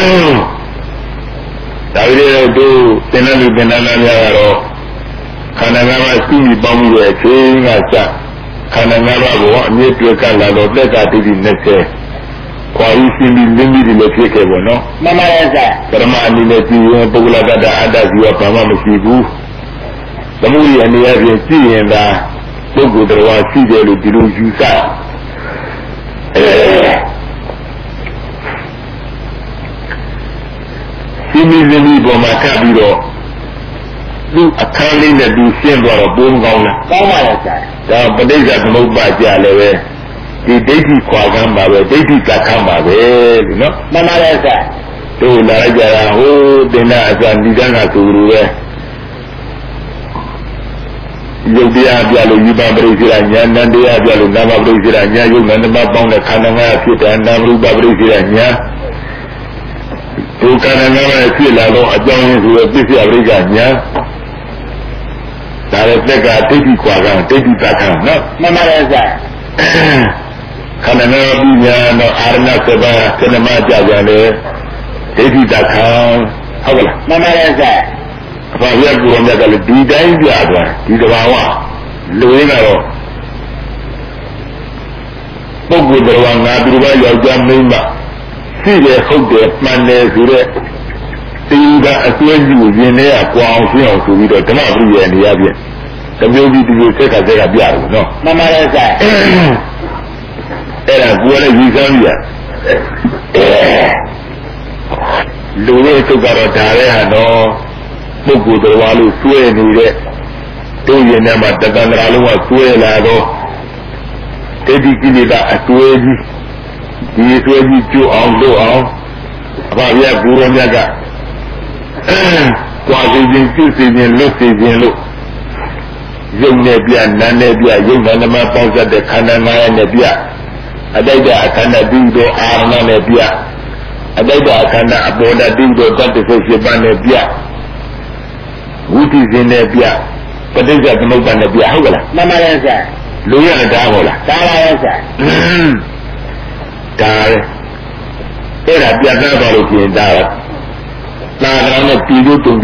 Tapi dia tu tenaga ni ada. Karena nama sini bangun dia cengaca. Karena nama bawa ni perkara lalu mereka di nece. Kuai sini lagi di nece ke bono. Mama yang saya. Kerana ni nece pula ada jiwa pama mesibu. Kemudian ni ada yang dah. Buku terwasi dia lu biru juga. Sini bermata biru. Lu akan lihat di sini baru bom kau lah. Kau mana saya? Dah pada zaman mau baca lewe. Di deki kuagan bawa, deki kakam bawa, no? Mana yang saya? Tu lara jara ho, dena asan di sana turu Yung dia lu iba berisiranya, nanti dia lu nama berisiranya, yung nama bang nak kananga kita nama rubah berisiranya. Tu kananga sila lo ajang yang sudah bisi berisiranya. Tarik mereka teki kuagang, teki takang, no? Mama yang saya. Kananga binya no arna seba kena macam ni, teki takang, apa lah? Mama yang saya. Apa dia kurang dia kalau di dalam dia ada, di bawah, luar naro. Buku beruang ngadu bayar jam 5. Sila kau mana sila. Tiga asal juga ni aku awak yang sudah kenal dia ni apa. Tapi dia cakap saya biar, no. Mama yang saya. Era gua ni bisa dia. Luar tu kalau dah no. Buku terlalu suai ni dek. Tu yang nama tekan terlalu suai lah tu. Jadi kini tak suai ni. Di suai ni tu awak. Apa dia kurang jaga. Kuasa jenis lu. Yung nebian, nan nebian, yung nama pausa de kanan maya nebian. Ada dia akan ada do arna nebian. Ada dia akan ada aboda do kante sesiapa nebian. Wuti zine biya pada zat mau banda biya hawala Mama yang saya. Lu yang ada hawala Salah yang saya. Dah era biya dah baru kita dah nak tidur tu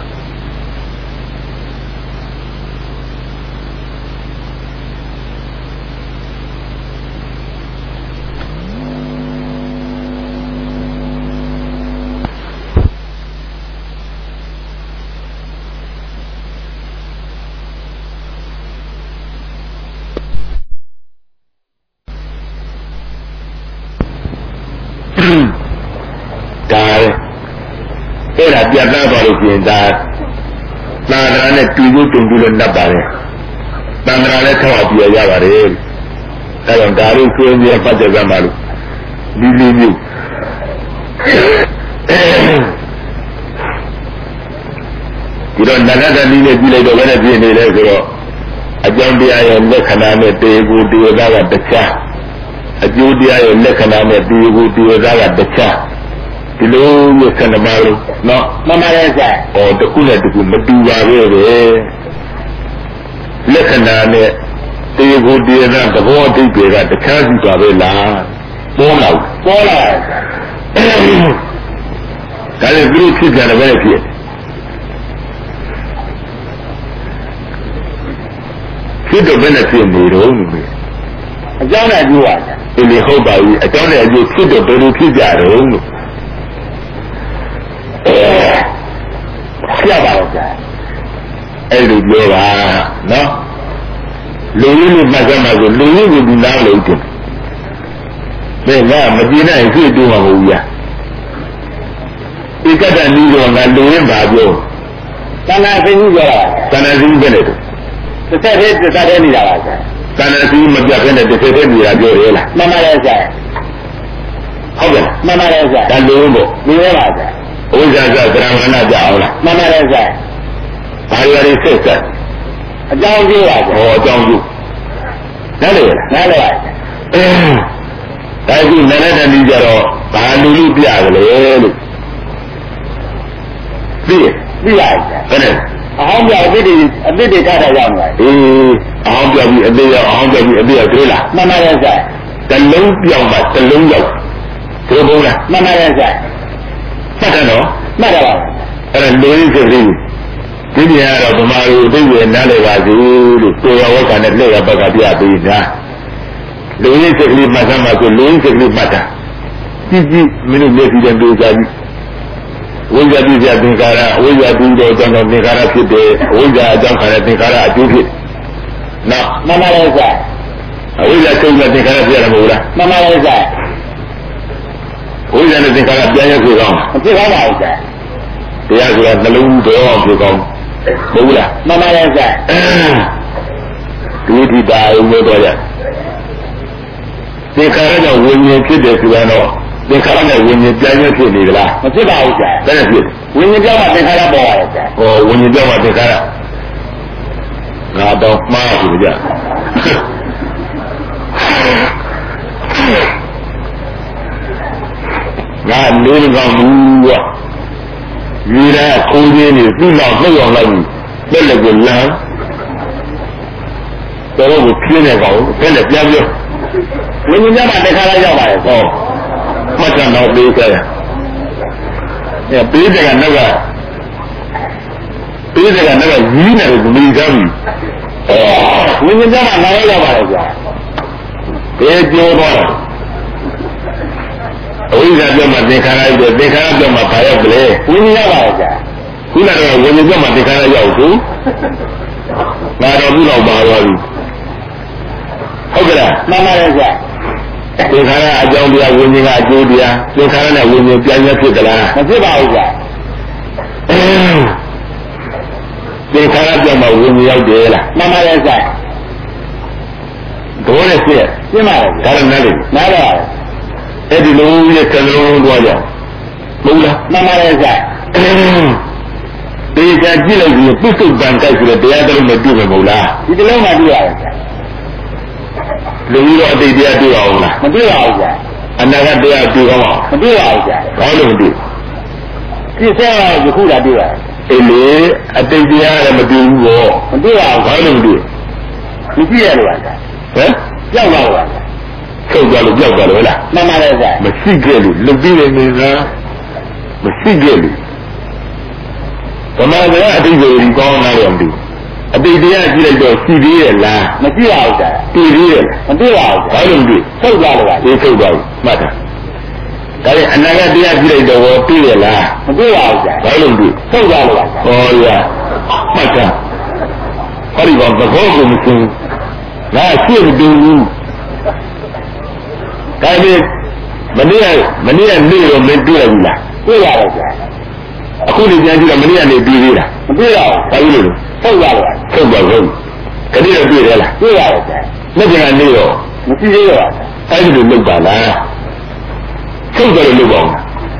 era biya dah baru kita dah nak tidur tu dulu nak balik dah nak kau biya ya balik kalau garu tu dia pada zaman dulu kita nak ada bila doa dia ni le so ajang dia yang nak kena me tegu dia dah baca aju dia yang nak kena me tegu dia dah baca Hello, you can imagine. No, Mama yang saya. Oh, the cooler to go Madura. Listen, they go dear and the whole day at the cousins of a la. Fall out. That is blue kids and a very few. Kid of benefit in the own. I don't know you are. In the whole body, I don't know you kid of blue kids at home. Siapa saja? Elu dia, no. Lalu macam-macam, lalu benda lain. Mereka Medina itu dua orang. Ikatan ni orang lalu bahagia. Tanah sini juga. Tanah sini benar. Saya ni dah. Tanah sini macam mana? Saya ni dah jual lah. Mama saya. ဟုတ်ကဲ့မှန်ပါတယ်ဆရာဒါလုံးပေါ့ဒီရဲပါဆရာဝိဇ္ဇာကသရဏကြအောင်လားမှန်ပါတယ်ဆရာဘာရည်ဆက်ဆက်အကြောင်းကျိုးပါဆရာအကြောင်းကျိုးနားလေနားလေပါဆရာဒါကြည့်နားတဲ့တည်းကြတော့ဘာလူလူပြကြလဲလို့သိပါဆရာဘယ်နဲ့အဟောင်းပြအသစ်တွေထားတာရောက်နေအေးအဟောင်းပြပြီးအသေးရောက်အဟောင်းပြပြီးအသေးရောက်တွေ့လားမှန်ပါတယ်ဆရာတလုံးပြောင်းမှတလုံးရောက်သို့ဘုလားမှန်ပါတယ်ဆရာမှတ်တယ်နော်မှတ်တယ်ပါအဲ့ဒါလူရင်းစစ်ပြီးဒီနေရာတော့ဗမာလူသိရနားလေပါစီလို့ကိုရဝက္ခနဲ့လက်ရဘက်ကပြပေးတာလူရင်းစစ်ကလေးမှတ်သမှာဆိုလူရင်းစစ်ကလေးမှတ်တာကြည့်မင်းတို့လက်ပြီးတဲ့ပြေကြပြီဝိဇ္ဇာတိပြသင်္ခါရဝိဇ္ဇာတိတော့ကျွန်တော်သင်္ခါရဖြစ်တယ်ဝိဇ္ဇာအကြောင်းခါတဲ့သင်္ခါရအကျိုးဖြစ်နော်မှန်ပါတယ်ဆရာဝိဇ္ဇာချုပ်တဲ့သင်္ခါရပြရမှာမဟုတ်လားမှန်ပါတယ်ဆရာဝိဇ္ဇာနဲ့သင်္ခါရပြန်ရဖြစ်ကောင်းမဖြစ်ကောင်းပါဘူးဆရာတရားဆိုတာနှလုံးတော်အောင်ဖြစ်ကောင်းမဟုတ်လားမှန်ပါတယ်ဆရာဒီဒီတာရုံနဲ့တော့ရသင်္ခါရကြောင့်ဝိညာဉ်ဖြစ်တယ်ဆိုတော့သင်္ခါရနဲ့ဝိညာဉ်ပြန်ရဖြစ်နေကြလားမဖြစ်ပါဘူးဆရာဘယ်နဲ့ဖြစ်ဝိညာဉ်ပြောင်းမှသင်္ခါရပေါ်ရတယ်ဆရာဝိညာဉ်ပြောင်းမှသင်္ခါရငါတော့မှားပြီကြငါလေးကောင်းဘူးကဒီရဲခိုးခြင်းနေပြီးတော့နှုတ်အောင်လိုက်ပြီးလက်ကိုလမ်းတော့ကိုပြင်းနေကောင်းဘယ်နဲ့ပြန်ပြောဝိညာဉ်ပြောင်းမှသင်္ခါရရောက်ပါတယ်ဟောမှတ်တော့ပေးကြရပေးတဲ့ကနောက်ကရင်းနေလို့မိသားစုဝိညာဉ်ပြောင်းမှနိုင်ရပါလေကြာဘယ်ပြောတော့အဝိဇ္ဇာပြောမှသင်္ခါရရောက်သင်္ခါရပြောမှဘာရောက်ကလေးဝိညာဉ်ရောက်ပါလေကြာခုနကတော့ဝိညာဉ်ပြောမှသင်္ခါရရောက်သူငါတော့ဘူးတော့ပါသွားပြီဟုတ်ကဲ့လားမှန်ပါတယ်ကြာသင်္ခါရအကြောင်းတရားဝိညာဉ်ကအကျိုးတရားသင်္ခါရနဲ့ဝိညာဉ်ပြန်ရဖြစ်သလားမဖြစ်ပါဘူးကြာသင်္ခါရပြောမှဝိညာဉ်ရောက်တယ်လားမှန်ပါတယ်ကြာဒိုးနဲ့ပြည့်ရှင်းပါတယ်ဒါလည်းနားလေနားပါအဲ့ဒီလိုရဲ့ကံလုံးသွားကြမဟုတ်လားမှန်ပါတယ်ကြာဒီကကြည့်လိုက်ပြီးပုစုပန်တိုက်ဆိုတဲ့တရားတော်နဲ့တွေ့မှာမဟုတ်လားဒီတလုံးမှတွေ့ရတယ်ကြာလူကြီးတော့အတိတ်တရားတွေ့အောင်လားမတွေ့ပါဘူးကြာအနာဂတ်တရားတွေ့အောင်မတွေ့ပါဘူးကြာဘာလို့မတွေ့ဖြစ်စေတော့ယခုလာတွေ့ရတယ်အေးလေအတိတ်တရားလည်းမတွေ့ဘူးပေါ့မတွေ့ပါဘူးဘာလို့မတွေ့မရှိရလို့ပါကြာဟမ်ကြောက်ပါဘူးချုပ်သွားလို့ကြောက်သွားလို့ဟဲ့လားမှန်ပါတယ်ကြာမရှိခဲ့လို့လုပြီးနေနေတာမရှိခဲ့လို့ဗမာကအတိတ်ကိုကောင်းလာတယ်မသိအတိတ်တရားကြည့်လိုက်တော့ရှိသေးရဲ့လားမရှိပါဘူးကြာသိသေးရဲ့မသိပါဘူးဘာလို့မသိထုတ်သွားလို့ပါဒီထုတ်သွားပြီမှတ်တာဒါရင်အနာဂတ်တရားကြည့်လိုက်တော့သိရဲ့လားမသိပါဘူးကြာဘာလို့မသိထုတ်သွားလို့ပါဟောရမှတ်တာဟောဒီကောင်သဘောကိုမသိငါရှိမတူဘူးဒါပေမဲ့မနေ့ကနေ့တော့မတွေ့ရဘူးလားတွေ့ရတယ်ကြာအခုနေပြန်ကြည့်တော့မနေ့ကနေပြီးသေးလားမတွေ့ရဘူးဘာလို့လဲထုတ်သွားလို့ထုတ်ပါဘူးခဏတော့တွေ့ရလားတွေ့ရတယ်ကြာနေ့ကနေတော့မရှိသေးတော့အဲ့ဒီလိုလုပ်ပါလားထုတ်တယ်လို့ပေါ့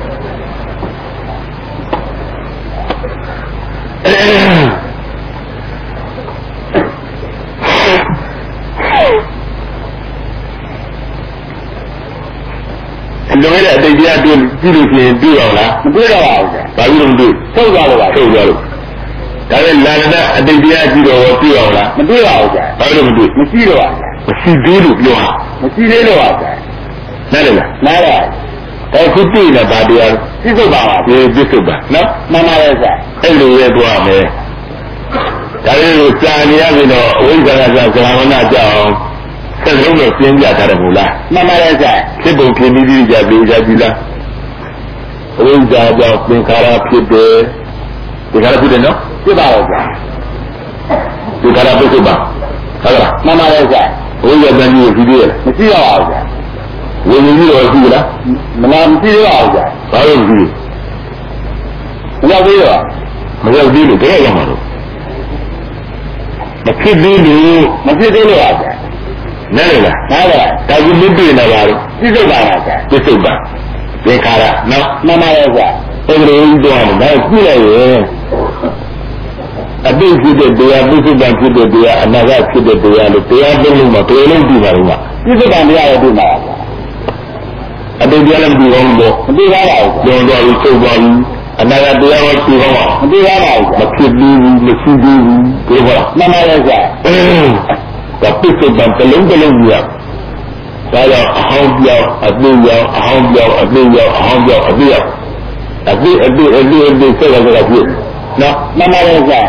လွန်ခဲ့တဲ့အတိတ်တရားတွေ့ကြည့်လို့ရှိရင်တွေ့အောင်လားမတွေ့တော့ပါဘူးကြာဘာလို့မတွေ့ထုတ်သွားလို့ပါထုတ်သွားလို့ဒါနဲ့လာတဲ့အတိတ်တရားကြည့်တော့တွေ့အောင်လားမတွေ့ပါဘူးကြာဘာလို့မတွေ့မရှိတော့ပါမရှိသေးလို့ပြောတာမရှိသေးလို့ပါကြာနားလည်လားနားပါအခုတွေ့လာတာတရားပြစ္ဆုတ်ပါပါပြစ္ဆုတ်ပါနော်မှန်ပါတယ်ကြာအဲ့လိုရဲသွားမယ်ဒါလေးကိုစာနေရပြီတော့အဝိဇ္ဇာကဇာမနာကြောင်းဆက်လုံးတော့ပြင်းပြထားတယ်မဟုတ်လားမှန်ပါတယ်ကြာဖြစ်ပုံဖြစ်ပြီးကြပြီးကြပြီလားအဝိဇ္ဇာကြောင့်သင်္ခါရဖြစ်တယ်သင်္ခါရဖြစ်တယ်နော်ဖြစ်ပါတော့ကြာသင်္ခါရပြစ္ဆုတ်ပါဟုတ်လားမှန်ပါတယ်ကြာဝိဇ္ဇာတန်ကြီးကိုကြည့်ရတယ်မရှိတော့ပါဘူးကြာဝိညာဉ်ကြီးတော့ရှိလားမလားမရှိသေးပါဘူးကြာဘာလို့မရှိမရောက်သေးတော့မရောက်သေးလို့တကယ်ရောက်မှာတော့မဖြစ်သေးလို့ပါကြာနားလေလားနားပါဒါကြီးမတွေ့နေပါဘူးပြစ္ဆုတ်ပါကြာပြစ္ဆုတ်ပါသင်္ခါရနော်မှန်ပါရဲ့ဗျာအဲ့ဒီလိုတော့ဒါကြည့်လိုက်ရင်အတိတ်ဖြစ်တဲ့တရားပုစုပန်ဖြစ်တဲ့တရားအနာဂတ်ဖြစ်တဲ့တရားလို့တရားသုံးလို့မတော်လို့ဒီပါတော့မှာပုစုပန်တရားရဲ့ဒီမှာအတိတ်တရားလည်းမပြီးဘူးပေါ့မပြီးပါဘူးကျောင်းတော်ကြီးချုပ်သွားပြီအနာဂတ်တရားရောပြီးတော့မပြီးပါဘူးမဖြစ်ဘူးမရှိဘူးဒီပါမှန်ပါရဲ့ဗျာဒါပုစုပန်တစ်လုံးတစ်လုံးကြီးဒါကြောင့်အဟောင်းပြောင်းအသိပြောင်းအဟောင်းပြောင်းအသိပြောင်းအဟောင်းပြောင်းအသိပြောင်းအသိဆက်ရကြဖြစ်နော်မှန်ပါရဲ့ဗျာ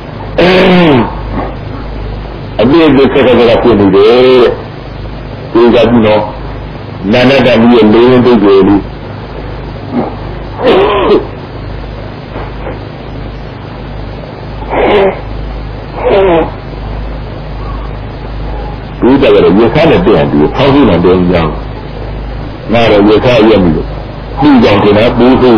အသိဆက်ရကြဖြစ်နေတယ်ဒီကပြီးတော့နာနတမီးရဲ့လေးရင်းတုတ်တွေလေးဒီကြရရေခါနဲ့ပြန်ပြီးဖောက်ပြီးတော့ပြန်ကြောင်းငါတော့ရေခါရက်ပြီလို့ပြီးကြောင်တင်တာပူးဆုံး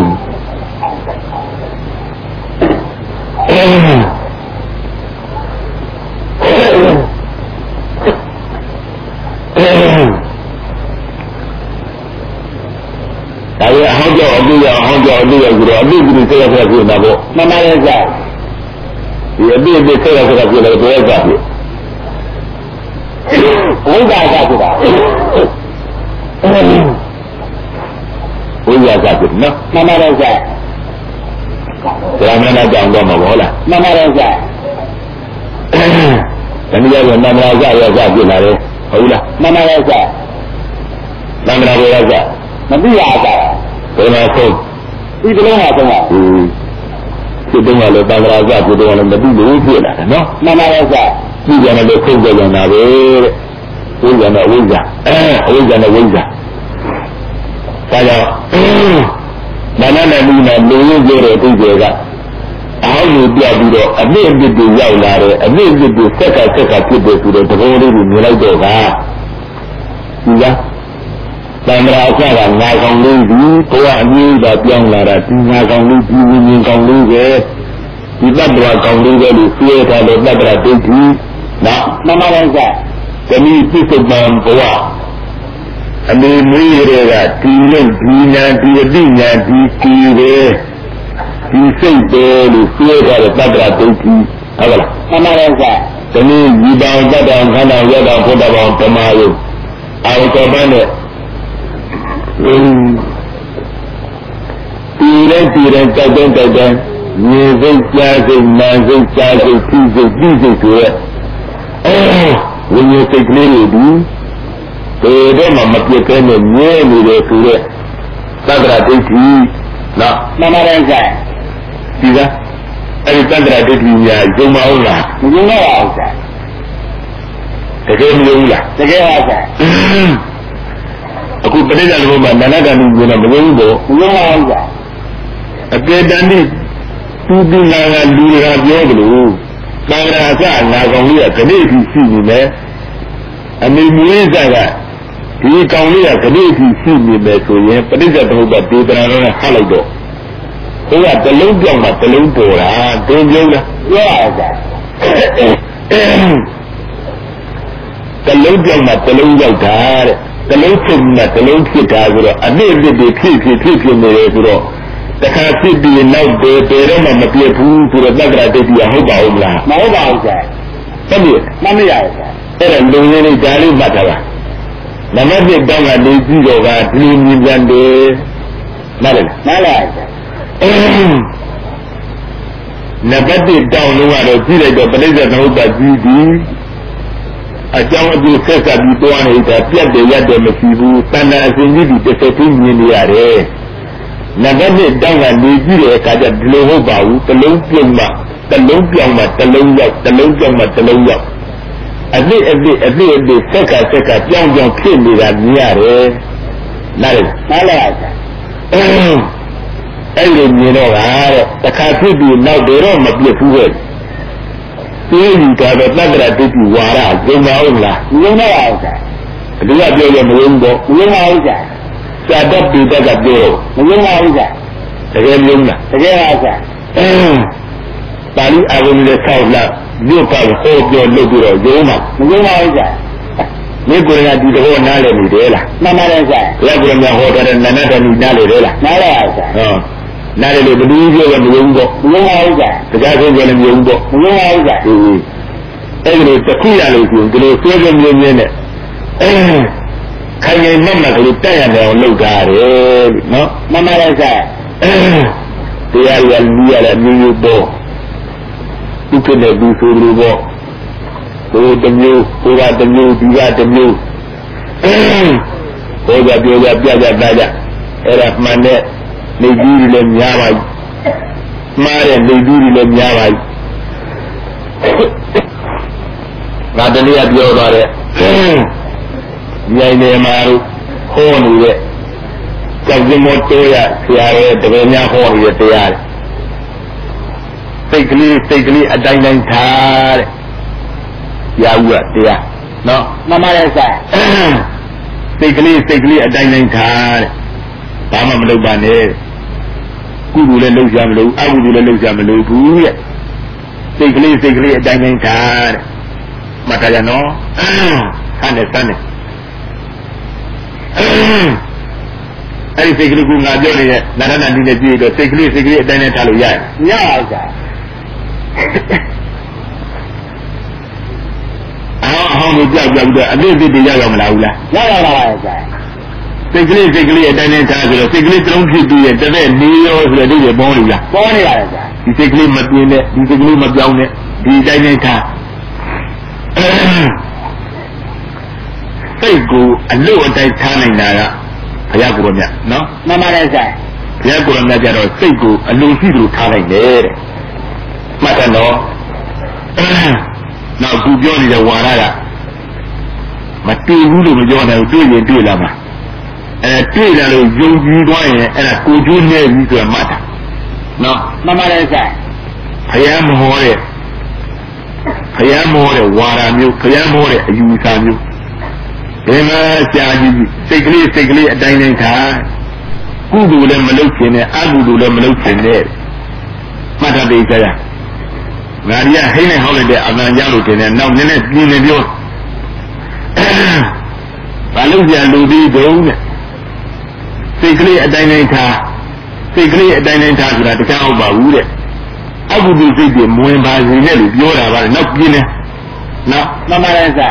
ဒါရအဟောင်းကြောင့်အတူရအဟောင်းကြောင့်အတူရဆိုတော့အတူတူဆက်ရဆက်ဖြစ်တာပေါ့မှန်ပါရဲ့ဗျာဒီအတူတူဆက်ရဆက်ဖြစ်တယ်ဘယ်ကဖြစ်ဝိဇ္ဇာကဖြစ်တာဝိဇ္ဇာကဖြစ်နော်မှန်ပါရဲ့ဗျာဒါမှလည်းကြောင်တော့မှာပေါ့လားမှန်ပါရဲ့ဗျာတနည်းအားဖြင့်နာမရာဇရဇဖြစ်လာတယ်ဟုတ်လားမှန်ပါရဲ့ဗျာနာမရာဇရဇမသိရကြဘယ်မှာဆုံးဒီကလေးမှာဆုံးပါဖြစ်တော့လည်းတာမရာဇဖြစ်တော့လည်းမသိလို့ဖြစ်လာတယ်နော်မှန်ပါရဲ့ဗျာဒီကနေ့လည်းဆုံးကြနေတာပဲတဲ့ဝိဇ္ဇာနဲ့ဝိဇ္ဇာအဝိဇ္ဇာနဲ့ဝိဇ္ဇာဒါကြောင့်မာနနဲ့လူနဲ့လူရင်းကြတဲ့ဥစ္စာကအောင်းကိုပြပြီးတော့အပြည့်အပြည့်တွေရောက်လာတယ်အပြည့်အပြည့်တွေဆက်ကဖြစ်တယ်ဆိုတော့တဘောလေးကိုမြင်လိုက်တော့ကဒီကသံဃာအစကငါကောင်လေးကြီးဘဝအမြင့်သာပြောင်းလာတာဒီငါကောင်လေးဒီဝိညာဉ်ကောင်လေးပဲဒီတတ္တဝါကောင်လေးပဲလို့သိရတာလို့တတ္တရာဒိဋ္ဌိနော်မှန်ပါရဲ့ဗျာတနည်းပြစ္ဆုတ်ပံဘဝအနေမွေးတွေကဒီလို့ဒီညာဒီအတိညာဒီဒီပဲဒီစိတ်တယ်လို့သိရတာလို့တတ္တရာဒိဋ္ဌိဟုတ်လားမှန်ပါရဲ့ဗျာတနည်းဒီတောင်တတ္တံခန္ဓာရတ္တဘုဒ္ဓဘောင်ဓမ္မယုအာဝတ္တပန်းနဲ့ဒီလည်းတိုက်တဲ့မြေစိတ်ကြားစိတ်နာစိတ်ကြားစိတ်ဖြူစိတ်ပြီးစိတ်ဆိုရဲဝိညာဉ်စိတ်ကလေးတွေဒီတော့မှမပြတ်ခဲနဲ့မြဲနေတယ်ဆိုရဲသတ္တရာဒိဋ္ဌိနော်မှန်ပါတယ်ဗျာဒီကအဲ့ဒီသတ္တရာဒိဋ္ဌိညာယုံမအောင်လားမယုံတော့ပါဘူးဗျာတကယ်မယုံဘူးလားတကယ်ပါဗျာအခုပဋိစ္စလောမှာနာနာတန်ကြီးကမယုံဘူးပေါ့မယုံပါဘူးဗျာအပေတန်တိသူနာကလူတွေကပြောကြလို့သံဃာအစငါကောင်လေးကဂတိတိရှိနေမယ်အမေမွေးစားကဒီကောင်လေးကဂတိတိရှိနေမယ်ဆိုရင်ပဋိစ္စသမုပ္ပါဒေသနာတော်နဲ့ဟတ်လိုက်တော့ဟိုကတလုံးပြောင်းတာတလုံးပေါ်တာဒုံပြုံးလားပြောရကြတလုံးပြောင်းတာတလုံးရောက်တာတဲ့တလုံးဖြစ်နေတာတလုံးဖြစ်တာဆိုတော့အနည်းအစ်တွေဖြစ်နေတယ်ဆိုတော့တခါဖြစ်ပြီးနောက်တယ်တော့မှမပြတ်ဘူးဆိုတော့တက္ကရာဒိဋ္ဌိကဟုတ်ပါဦးလားမဟုတ်ပါဘူးကြာဟုတ်ပြီမမရဘူးကြာအဲ့ဒါလူရင်းလေးဒါလေးမှတ်ထားပါနမတိတောင်းကနေကြည့်တော့ကဒီမြင်ပြန်တယ်နားလည်နားလည်ကြာနမတိတောင်းလုံးကတော့ကြည့်လိုက်တော့ပဋိစ္စသမုပ္ပါကြီးဒီအကြောင်းအကျိုးဆက်ဆက်ပြီးတွားနေတာပြတ်တယ်ရက်တယ်မရှိဘူးတဏ္ဍာအစဉ်ကြီးဒီတစ်ဆက်ချင်းမြင်နေရတယ်နဂတ်နဲ့တောင်းကနေကြည့်တဲ့အခါကျဒီလိုဟုတ်ပါဘူးတလုံးပြုံးမှတလုံးပြောင်းမှတလုံးရောက်တလုံးပြောင်းမှတလုံးရောက်အသည့်ဆက်ကပြောင်းဖြစ်နေတာမြင်ရတယ်နားလည်ပါဗျာအဲ့လိုမြင်တော့ကတဲ့တခါဖြစ်ပြီးနောက်တော့မပြတ်ဘူးပဲသိယူတာတော့တက္ကရာဒိဋ္ဌိဝါရဇုံမအောင်လားဇုံမအောင်ဗျာဒီကပြောရမလို့တော့ဇုံမအောင်ဗျာစာတတ်ပြီးတက်ကပြောမယုံပါဘူးဗျာတကယ်ယုံလားတကယ်ပါဗျာပါဠိအာရုံနဲ့ဆောက်လာမြို့ကဟောပြောလုပ်ပြီးတော့ယုံမှာမယုံပါဘူးဗျာ你过来地头哪来你的啦？ 慢慢来噻。 来过来面好的那你哪来的啦？ 哪来噻？ 哪来的不理解个没用过？ 没用噻。 这家伙过来没用过？ 没用噻。 那个这亏下来就这个说着面面的，看见慢慢给你带下来楼家的，喏， 慢慢来噻。 这样你也来没有多，不可能不收入过。我的牛，我的牛，你的牛，我的别的大家，era mana ni diri le nyawai, mare ni diri le nyawai. ငါတနေ့ကပြောသွားတယ်မြိုင်နေမှာဟောနေတဲ့ကြောက်ကြမတော်ရဆရာရဲ့တပည့်များဟောနေတဲ့တရားစိတ်ကလေးအတိုင်းတိုင်းထားတဲ့ရာဟုကတရားနော်မှန်ပါတယ်ဆရာစိတ်ကလေးအတိုင်းတိုင်းထားတဲ့ဘာမှမလုပ်ပါနဲ့ကုသိုလ်လည်းလုပ်ကြမလို့အကုသိုလ်လည်းလုပ်ကြမလို့ဘူးတဲ့စိတ်ကလေးအတိုင်းတိုင်းထားတဲ့မတရနော်ဆန်းနေအဲ့ဒီစိတ်ကလေးကငါပြောနေတဲ့နာရဏတိနဲ့ကြည့်တော့စိတ်ကလေးအတိုင်းနဲ့ထားလို့ရတယ်ရပါကြအဟောင်းကိုကြောက်ပြီးတော့အသေးသေးရောက်မလာဘူးလားရောက်လာပါရဲ့ဆရာစိတ်ကလေးအတိုင်းနဲ့ထားဆိုတော့စိတ်ကလေးတုံးဖြစ်ပြီးတဲ့တဲ့နေရောဆိုတဲ့ဒီပေါ်လို့လားပေါ်နေပါတယ်ဆရာဒီစိတ်ကလေးမပြင်းနဲ့ဒီစိတ်ကလေးမပြောင်းနဲ့ဒီအတိုင်းနဲ့ထားစိတ်ကိုအလို့အတိုင်းထားနိုင်တာကဘုရားကိုယ်တော်မြတ်နော်မှန်ပါတယ်ဆရာဘုရားကိုယ်တော်မြတ်ကြတော့စိတ်ကိုအလိုရှိလို့ထားနိုင်တယ်တဲ့မှတ်တယ်နော်နောက်ခုပြောနေတဲ့ဝါရကမတွေ့ဘူးလို့မပြောနိုင်ဘူးတွေ့ရင်တွေ့လာမှာတွေ့လာလို့ယုံကြည်သွားရင်အဲ့ဒါကိုကျိုးနေပြီဆိုတာမှတ်တာနော်မှန်ပါတယ်ဆရာဘုရားမဟောတဲ့ဝါရမျိုးဘုရားမဟောတဲ့အယူအဆမျိုးဒီမှာကြာကြည့်စိတ်ကလေးအတိုင်းတိုင်းထားကုသိုလ်လည်းမလုပ်ခြင်းနဲ့အကုသိုလ်လည်းမလုပ်ခြင်းနဲ့မှတ်တတ်သေးကြရငါကြီးဟိနေဟောက်လိုက်တဲ့အမှန်ကြောင့်လို့ထင်တယ်နောက်နည်းနည်းပြင်းနေပြောဘာလို့ကြာလူပြီးတုံးနဲ့စိတ်ကလေးအတိုင်းတိုင်းထားဆိုတာတခြားဟုတ်ပါဘူးတဲ့အကုသိုလ်စိတ်တွေမဝင်ပါစေနဲ့လို့ပြောတာပါလေနောက်ပြင်းနေနော်မှန်ပါတယ်ဆရာ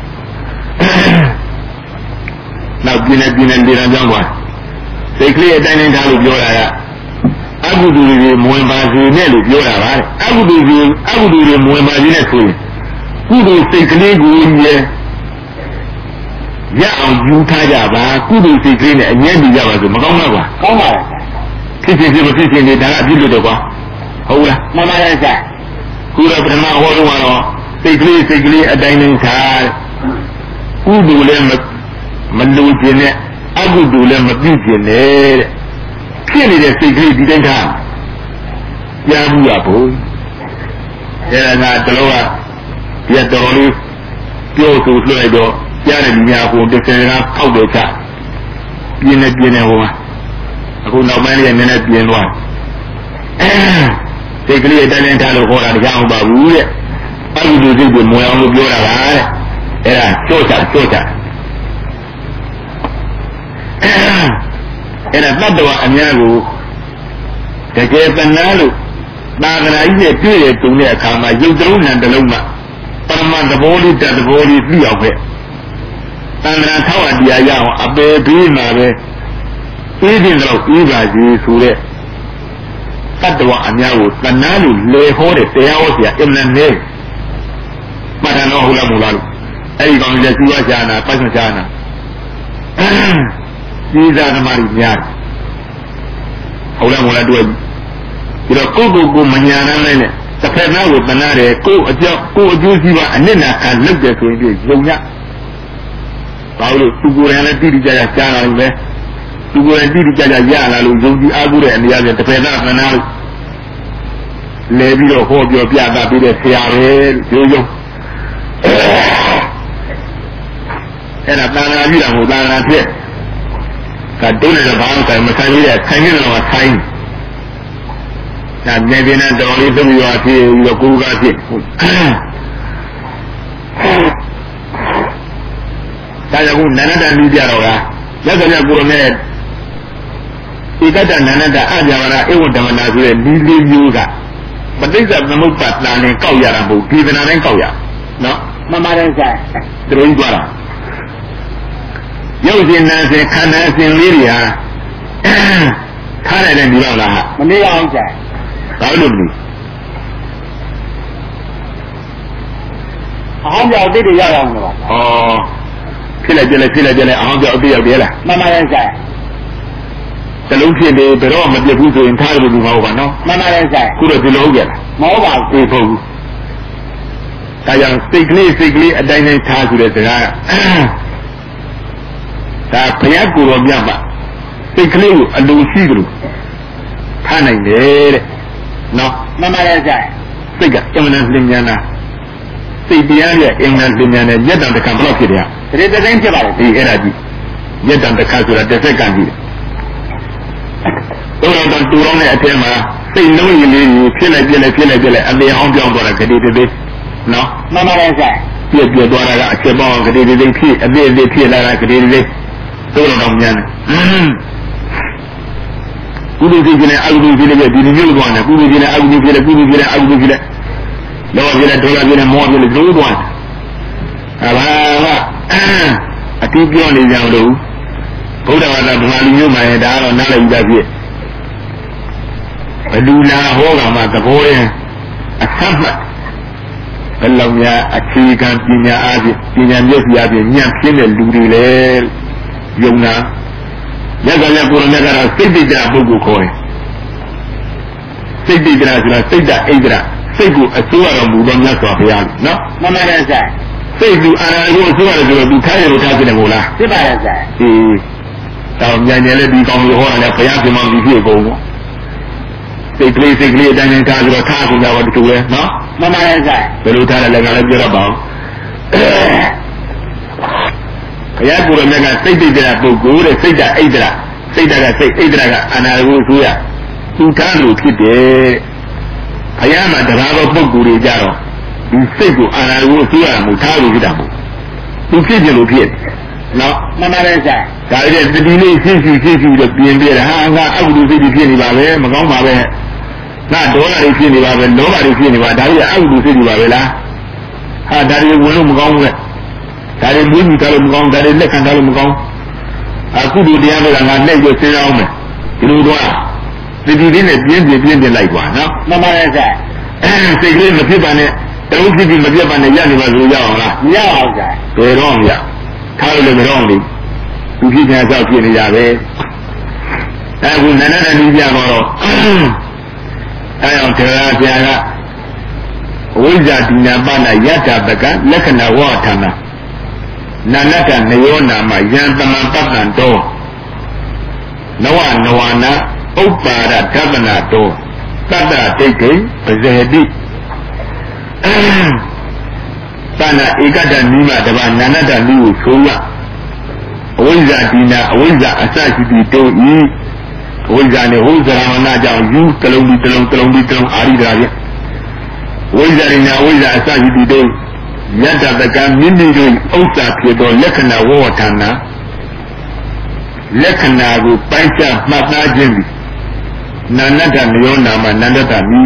နောက်ပြင်းနေလေရန်ကြောင်းပါစိတ်ကလေးအတိုင်းတိုင်းထားလို့ပြောတာကအကုသိုလ်တွေမဝင်ပါစေနဲ့လို့ပြောတာပါတဲ့အကုသိုလ်တွေမဝင်ပါစေနဲ့ဆိုရင်ကုသိုလ်စိတ်ကလေးကိုရအောင်ယူထားကြပါကုသိုလ်စိတ်ကလေးနဲ့အငြင်းပြကြပါဆိုမကောင်းတော့ပါကောင်းပါလားဖြစ်မဖြစ်နေဒါကအပြစ်လို့တော့ကွာဟုတ်လားမှန်ပါတယ်ဆရာခုတော့ပထမဟောတော့စိတ်ကလေးအတိုင်းတိုင်းထားကုသိုလ်လည်းမလိုချင်နဲ့အကုသိုလ်လည်းမပြုချင်နဲ့တဲ့ဖြစ်နေတဲ့စိတ်ကလေးဒီတိုင်းထားကြားမှုရဖို့အဲဒါကတလုံးကပြတ်တော်လေးပြောဆိုလွှဲတော့ကြားတဲ့ညာကိုတစ်ဆယ်ကဖောက်တယ်ချပြင်းနေဟောအခုနောက်ပိုင်းလည်းနည်းနည်းပြင်းသွားစိတ်ကလေးအတိုင်းထားလို့ဟောတာတရားဟုတ်ပါဘူးတဲ့အကုသိုလ်စိတ်ကိုမွေအောင်လို့ပြောတာပါတဲ့အဲဒါကြော့ချအဲ့ဒါတတ္တဝအများကိုတကယ်တနာလို့သာသနာကြီးနဲ့တွေ့တဲ့တုံတဲ့အခါမှာရုပ်တလုံးနဲ့တလုံးမှာပရမသဘောလေးတသဘောလေးသိအောင်ပဲသံဃာထောက်အတရားရအောင်အပေပေးမှာပဲအေးတင်တော့ပြီးပါစီဆိုတဲ့တတ္တဝအများကိုတနာလို့လေဟောတဲ့တရားဟောဆရာအမှန်နဲ့မှတ်တယ်နော်ဟုတ်လားမဟုတ်လားလို့အဲ့ဒီကောင်ကြီးကစီဝါရှာနာပတ်စံရှာနာကြီးစားသမားကြီးများဟုတ်လားမဟုတ်လားတွေ့ပြီးတော့ကိုယ်မညာနိုင်နဲ့တစ်ဖက်သားကိုတနာတယ်ကိုယ်အကျိုးစီးပွားအနစ်နာခံလုပ်တယ်ဆိုရင်ဒီယုံညဘာလို့သူကိုယ်တိုင်လည်းတိတိကျကျရှားလာလို့ပဲသူကိုယ်တိုင်တိတိကျကျရလာလို့ယုံကြည်အားကိုးတဲ့အနေအချင်းတစ်ဖက်သားတနာလို့လဲပြီးတော့ဟောပြောပြတာပြီးတဲ့ဆရာပဲရိုးအဲ့ဒါတန်ခါကြီးတာမဟုတ်တန်ခါဖြစ်ကတုံးနေတဲ့ဘာမှမဆိုင်ရတဲ့ဆိုင်နေတော့ဆိုင်ဒါနေပြင်းတဲ့တော်လေးသုံးရွာဖြစ်ပြီးတော့ကိုယ်ကဖြစ်ဒါကြောင့်နန္ဒတနိကြတော့ကမြတ်စွာဘုရားကိုရနဲ့ဧကတနန္ဒတအပြာမနာဧဝံဓမ္မနာဆိုတဲ့ဒီလေးမျိုးကပဋိစ္စသမုပ္ပါဒ်နဲ့ကောက်ရတာမဟုတ်ဒီဗနာနဲ့ကောက်ရနော်မှန်ပါတယ်ဆရာသူတို့ကြီးသွားတာရုပ်ရှင်နာစဉ်ခန္ဓာအစဉ်လေးတွေဟာထားရတဲ့ဒီလောက်လားမနေရအောင်ဆရာဘာလို့မလဲအဟောင်းပြောက်တိတ်တွေရအောင်လို့ပါဩဖြစ်လိုက်ကြလဲအဟောင်းပြောက်တိတ်ရောက်တယ်လားမှန်ပါတယ်ဆရာတလုံးဖြစ်နေဘယ်တော့မပြတ်ဘူးဆိုရင်ထားရလို့မဟုတ်ပါနော်မှန်ပါတယ်ဆရာခုတော့ဒီလိုဟုတ်ကြလားမဟုတ်ပါဘူးဟုတ်ဘူးဒါကြောင့်စိတ်ကလေးအတိုင်းတိုင်းထားဆိုတဲ့စကားဒါဘုရားကိုယ်တော်မြတ်မှာစိတ်ကလေးကိုအလိုရှိကြလို့ထားနိုင်တယ်တဲ့နော်မှန်ပါတယ်ဆရာစိတ်ကအမှန်တန်လင်းမြန်တာစိတ်တရားရဲ့အမှန်လင်းမြန်တဲ့ရက်တံတက္ကံဘယ်လောက်ဖြစ်တယ်ဟာတရေတတိုင်းဖြစ်ပါတယ်ဒီအဲ့ဒါကြီးရက်တံတက္ကဆိုတာတစ်စက္ကန့်ကြီးတော့တူတော့တဲ့အထက်မှာစိတ်လုံးရည်လေးဖြစ်လိုက်အလေအောင်ပြောင်းသွားတာဂတိတိနော်မှန်ပါတယ်ဆရာပြည့်သွားတာကအချက်ပေါင်းဂတိတိဖြစ်အလေဖြစ်လာတာဂတိတိတော့မြန်တယ်ကုသိုလ်ဖြစ်နေအကုသိုလ်ဖြစ်နေဒီမျိုးသွားတယ်ကုသိုလ်ဖြစ်နေအကုသိုလ်ဖြစ်နေအကုသိုလ်ဖြစ်နေလောဘဖြစ်နေဒေါသဖြစ်နေမောဟဖြစ်နေတို့သွားတယ်အတိပြောနေကြလို့ဘုရားဘာသာဗမာလူမျိုးမှရင်ဒါကတော့နားလည်ကြဖြစ်ဘလူလာဟောကမှသဘောရင်အဆတ်မှတ်ဘယ်လောက်များအခြေခံပညာအားဖြင့်ပညာမျက်စိအားဖြင့်ဉာဏ်ဖြစ်တဲ့လူတွေလေယုံနာမြတ်စွာဘုရားကိုယ်တော်ကတော့စိတ်တိတ်တာပုဂ္ဂိုလ်ခေါ်တယ်စိတ်တိတ်တာဆိုတာစိတ်တအိဒရာစိတ်ကိုအစိုးရတော်မူသောမြတ်စွာဘုရားနော်မှန်ပါတယ်ဆရာစိတ်ကအာရကိုအစိုးရတယ်ဆိုတော့သူထားရလို့ထားဖြစ်တယ်မို့လားဖြစ်ပါတယ်ဆရာတော့မြန်မြန်လေးဒီကောင်းလို့ဟောတယ်ဘုရားပြမပြီးဖြစ်ကုန်ပေါ့စိတ်ကလေးအတိုင်းထားပြီးတော့ထားကုန်ကြပါတူပဲနော်မှန်ပါတယ်ဆရာဘယ်လိုထားလဲလည်းပြောရပါအောင်ဘုရားကိုယ်တော်မြတ်ကစိတ်တိတ်တဲ့ပုဂ္ဂိုလ်တဲ့စိတ်ဓာတ်အိဒရာစိတ်ဓာတ်ကစိတ်အိဒရာကအနာကိုဆိုရသူထားလို့ဖြစ်တယ်ဘုရားမှာတရားတော်ပုဂ္ဂိုလ်တွေကြတော့ဒီစိတ်ကိုအာနာကိုဆိုရမှုထားလို့ဖြစ်တာမဟုတ်သူဖြစ်တယ်လို့ဖြစ်နော်မှန်ပါတယ်ဆရာဒါကြတဲ့တတိလေးဖြစ်တော့ပြင်ပြတာဟာငါအကုသိုလ်စိတ်တွေဖြစ်နေပါပဲမကောင်းပါပဲငါဒေါသတွေဖြစ်နေပါပဲလောဘတွေဖြစ်နေပါဒါကြီးအကုသိုလ်စိတ်တွေပါပဲလားဟာဒါတွေဝင်လို့မကောင်းဘူးလေဒါတွေမွေးမြူထားလို့မကောင်းဒါတွေလက်ခံထားလို့မကောင်းအခုဒီတရားတွေကငါလက်ရစဉ်းစားအောင်မယ်ဒီလိုတော့တတိလေးနဲ့ပြင်းလိုက်ပါနော်မှန်ပါတယ်ဆရာစိတ်ကလေးမဖြစ်ပါနဲ့တလုံးဖြစ်ပြီးမပြတ်ပါနဲ့ရနေပါလို့ရအောင်လားမရအောင်ဆရာဘယ်တော့မရထားလို့လည်းမတော့ဘူးသူဖြစ်ချင်ဆောက်ဖြစ်နေကြပဲအခုနန္ဒတနိပြတော့အဲအောင်တရားဆရာကဝိဇ္ဇာတိနာပနာယတ္တပကလက္ခဏဝဌာနနာနတနယောနာမယံတမံပတ္တံတောနဝနာဥပ္ပါဒဓမ္မနာတောတတ္တဒိဋ္ဌိပဇေတိတဏဧကတနိမတဘာနာနတနိကိုဆိုရအဝိဇ္ဇာတိနာအဝိဇ္ဇာအစရှိတိတောဤအဝိဇ္ဇာနဲ့ဝိဇ္ဇာရမဏကြောင့်ယူတလုံးအာရိဒါဖြင့်ဝိဇ္ဇာရိနာဝိဇ္ဇာအစရှိတိတောယတ္တပကံမိမိတို့ဥစ္စာဖြစ်သောလက္ခဏာဝေါဌာနလက္ခဏာကိုပိုင်းခြားမှတ်သားခြင်းသည်နာနတ္တနယောနာမနန္ဒတမိ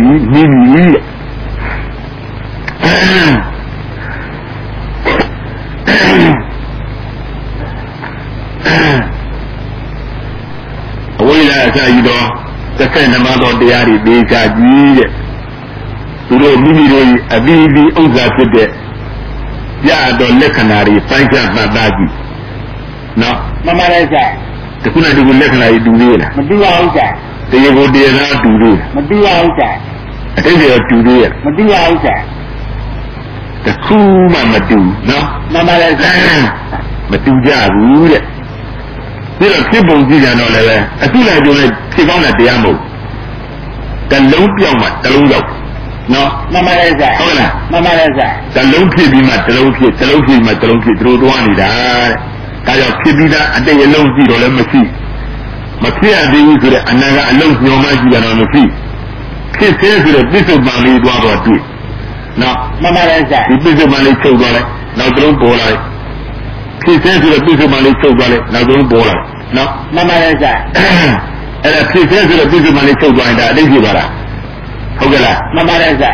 အဝိဇ္ဇာအစရှိသော32ပါးသောတရားတွေသိချကြီးတဲ့သူတို့မိမိတို့အဘိဓိဥစ္စာဖြစ်တဲ့ရတော့လက္ခဏာတွေပိုင်းခြားမှတ်သားကြည့်နော်မှန်ပါတယ်ဆရာတခုနဲ့တခုလက္ခဏာတွေတူသေးလားမတူပါဘူးဆရာတရားကိုတရားတူသေးမတူပါဘူးဆရာအတိတ်ကတူသေးမတူပါဘူးဆရာတခုမှမတူနော်မှန်ပါတယ်ဆရာမတူကြဘူးတဲ့ဒီတော့ဖြစ်ပုံကြည့်ကြတော့လည်းပဲအခုလည်းပြောနေဖြစ်ကောင်းတဲ့တရားမဟုတ်တလုံးပြောင်းမှတလုံးရောက်နော်မှန်ပါတယ်ဆရာဟုတ်လားမှန်ပါတယ်ဆရာတလုံးဖြစ်ပြီးမှတလုံးဖြစ်မှတလုံးဖြစ်သူတို့တွားနေတာတဲ့ဒါကြောင့်ဖြစ်ပြီးသားအတိတ်အလုံးကြည့်တော့လည်းမရှိမဖြစ်ရသေးဘူးဆိုတဲ့အနန္တအလုံးညော်မှကြည့်ရတော့မရှိဖြစ်သေးဆိုတဲ့ပြစ္ဆုတ်ပံလေးတွားတော့တွေ့နော်မှန်ပါတယ်ဆရာဒီပြစ္ဆုတ်ပံလေးချုပ်သွားလိုက်နောက်တလုံးပေါ်လာလိုက်ဖြစ်စဲဆိုတော့ပြစ္ဆုတ်ပန်လေးချုပ်သွားလိုက်နောက်ဆုံးပေါ်လာနော်မှန်ပါတယ်ဆရာအဲ့ဒါဖြစ်စဲဆိုတော့ပြစ္ဆုတ်ပန်လေးချုပ်သွားရင်ဒါအတိတ်ဖြစ်ပါလားဟုတ်ကဲ့လားမှန်ပါတယ်ဆရာ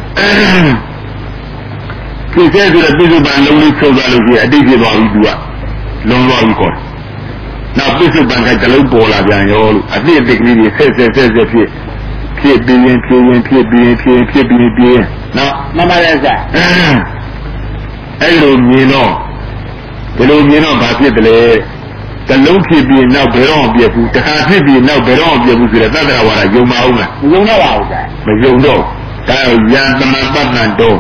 ဖြစ်စဲဆိုတော့ပြစ္ဆုတ်ပန်လုံးလေးချုပ်သွားလို့ရှိရင်အတိတ်ဖြစ်သွားပြီသူကလုံးသွားပြီခေါ်နောက်ပြစ္ဆုတ်ပန်ကတလုံးပေါ်လာပြန်ရောလို့အတိတ်ကလေးတွေဆက်ဖြစ်ပြီးရင်ဖြစ်ပြီးရင်နော်မှန်ပါတယ်ဆရာအဲ့လိုမြင်တော့ဒီလိုမြင်တော့ဘာဖြစ်တယ်လဲတလုံးဖြစ်ပြီးနောက်ဘယ်တော့ပြည့်ဘူးတခါဖြစ်ပြီးနောက်ဘယ်တော့ပြည့်ဘူးဆိုတဲ့သတ္တဝါရယုံမအောင်လားမယုံတော့ပါဘူးဆရာမယုံတော့ဒါယံသမပတ္တန်တော်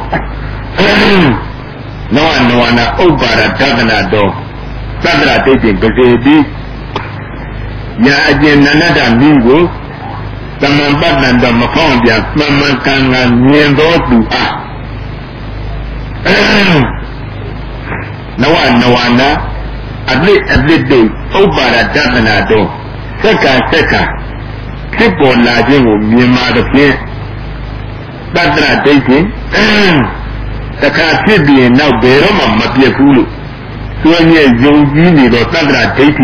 နောနဝနာဥပ္ပါဒဒသနာတော်သတ္တရတိတ်ပင်ပစေတိညာအကျဉ်နန္ဒမိကိုသမပတ္တန်တော်မဖောင်းပြမှန်မှန်ကန်ကန်မြင်တော်သူအားနဝနာအတိတိဥပ္ပါဒဒသနာတော်စက္ကဖြစ်ပေါ်လာခြင်းကိုမြင်မှတစ်ဖြင့်တတ္တရဒိဋ္ဌိတခါဖြစ်ပြီးနောက်ဘယ်တော့မှမပြတ်ဘူးလို့သွေးရဲ့ယုံကြည်နေတော့တတ္တရဒိဋ္ဌိ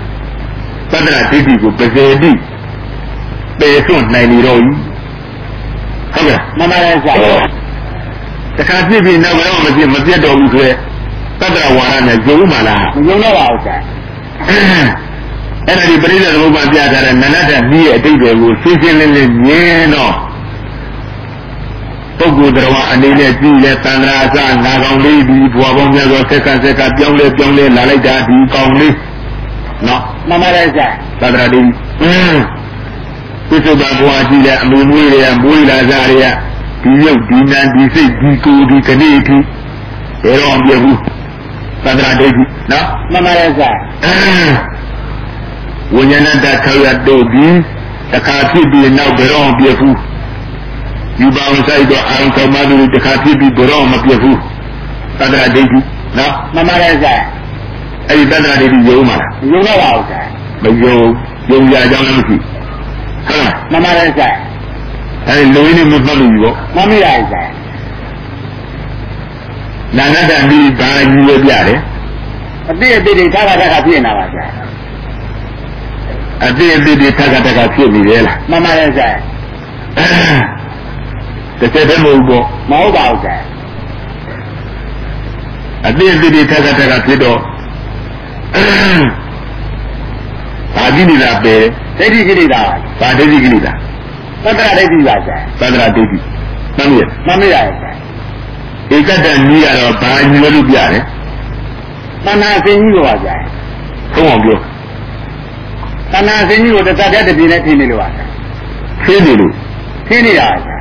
ကိုပဇေတိပယ်စွန့်နိုင်နေတော့ဘူးဟုတ်ကဲ့မှန်ပါတယ်ဆရာတခါဖြစ်ပြီးနောက်ဘယ်တော့မှမပြတ်တော့ဘူးဆိုရဲတတ္တရဝါဒနဲ့ယုံမှလားမယုံတော့ပါဘူးဆရာအဲ့ဒါဒီပရိသေသမုပ္ပါပြထားတဲ့နန္ဒတမိရဲ့အတိတ်တွေကိုရှင်းရှင်းလင်းလင်းမြင်တော့ပုဂ္ဂိုလ်တော်အနေနဲ့ကြည့်လဲသံဃာအစငါကောင်လေးဒီဘွားပေါင်းများစွာဆက်ကပြောင်းလဲလာလိုက်တာဒီကောင်လေးနော်မှန်ပါတယ်ဆရာသတ္တရာတိပြစ္ဆုတ်ဘွားကြည့်လဲအမှုမွေးတွေကမွေးလာစားတွေကဒီရုပ်ဒီနာဒီစိတ်ဒီကိုယ်ဒီကနေ့အထိဘယ်တော့ပြဘူးသတ္တရာတိနော်မှန်ပါတယ်ဆရာဝိညာဏတထောက်ရတို့ဒီတခါဖြစ်ပြီးနောက်ဘယ်တော့ပြဘူးဒီပေါင်းဆိုင်တော့အာရုံတော်မှသူတခါဖြစ်ပြီးဘယ်တော့မပြဘူးသတ္တရာဒိဋ္ဌိနော်မှန်ပါတယ်ဆရာအဲ့ဒီသတ္တရာဒိဋ္ဌိယုံမှာလားယုံတော့ပါဘူးဆရာမယုံရကြောင်းလည်းမရှိဟုတ်လားမှန်ပါတယ်ဆရာအဲ့ဒီလူရင်းနဲ့မပတ်လို့ဘောမှန်မိပါဆရာနာနတမိဘာကြီးရပြတယ်အတိအတိတွေသာသာဖြစ်နေတာပါဆရာအတိအတိတွေထပ်ဖြစ်နေတယ်လားမှန်ပါတယ်ဆရာတစ်ချက်တည်းမဟုတ်ဘူးမဟုတ်ပါဘူးဆရာအတိအတိတွေထပ်ဖြစ်တော့ဘာကြည့်နေတာပဲဒိဋ္ဌိကိလေသာဘာဒိဋ္ဌိကိလေသာသတ္တရဒိဋ္ဌိပါဆရာသတ္တရဒိဋ္ဌိမှန်ပြီမှန်ပြီဆရာဧကတ္တနည်းကတော့ဘာညွှန်လို့ပြတယ်တဏှာအစဉ်ကြီးကိုပါဆရာသုံးအောင်ပြောတဏှာအစဉ်ကြီးကိုတစ်သက်တည်းတစ်ပြင်းနဲ့ထင်းနေလို့ပါဆရာထင်းနေလို့ထင်းနေတာဆရာ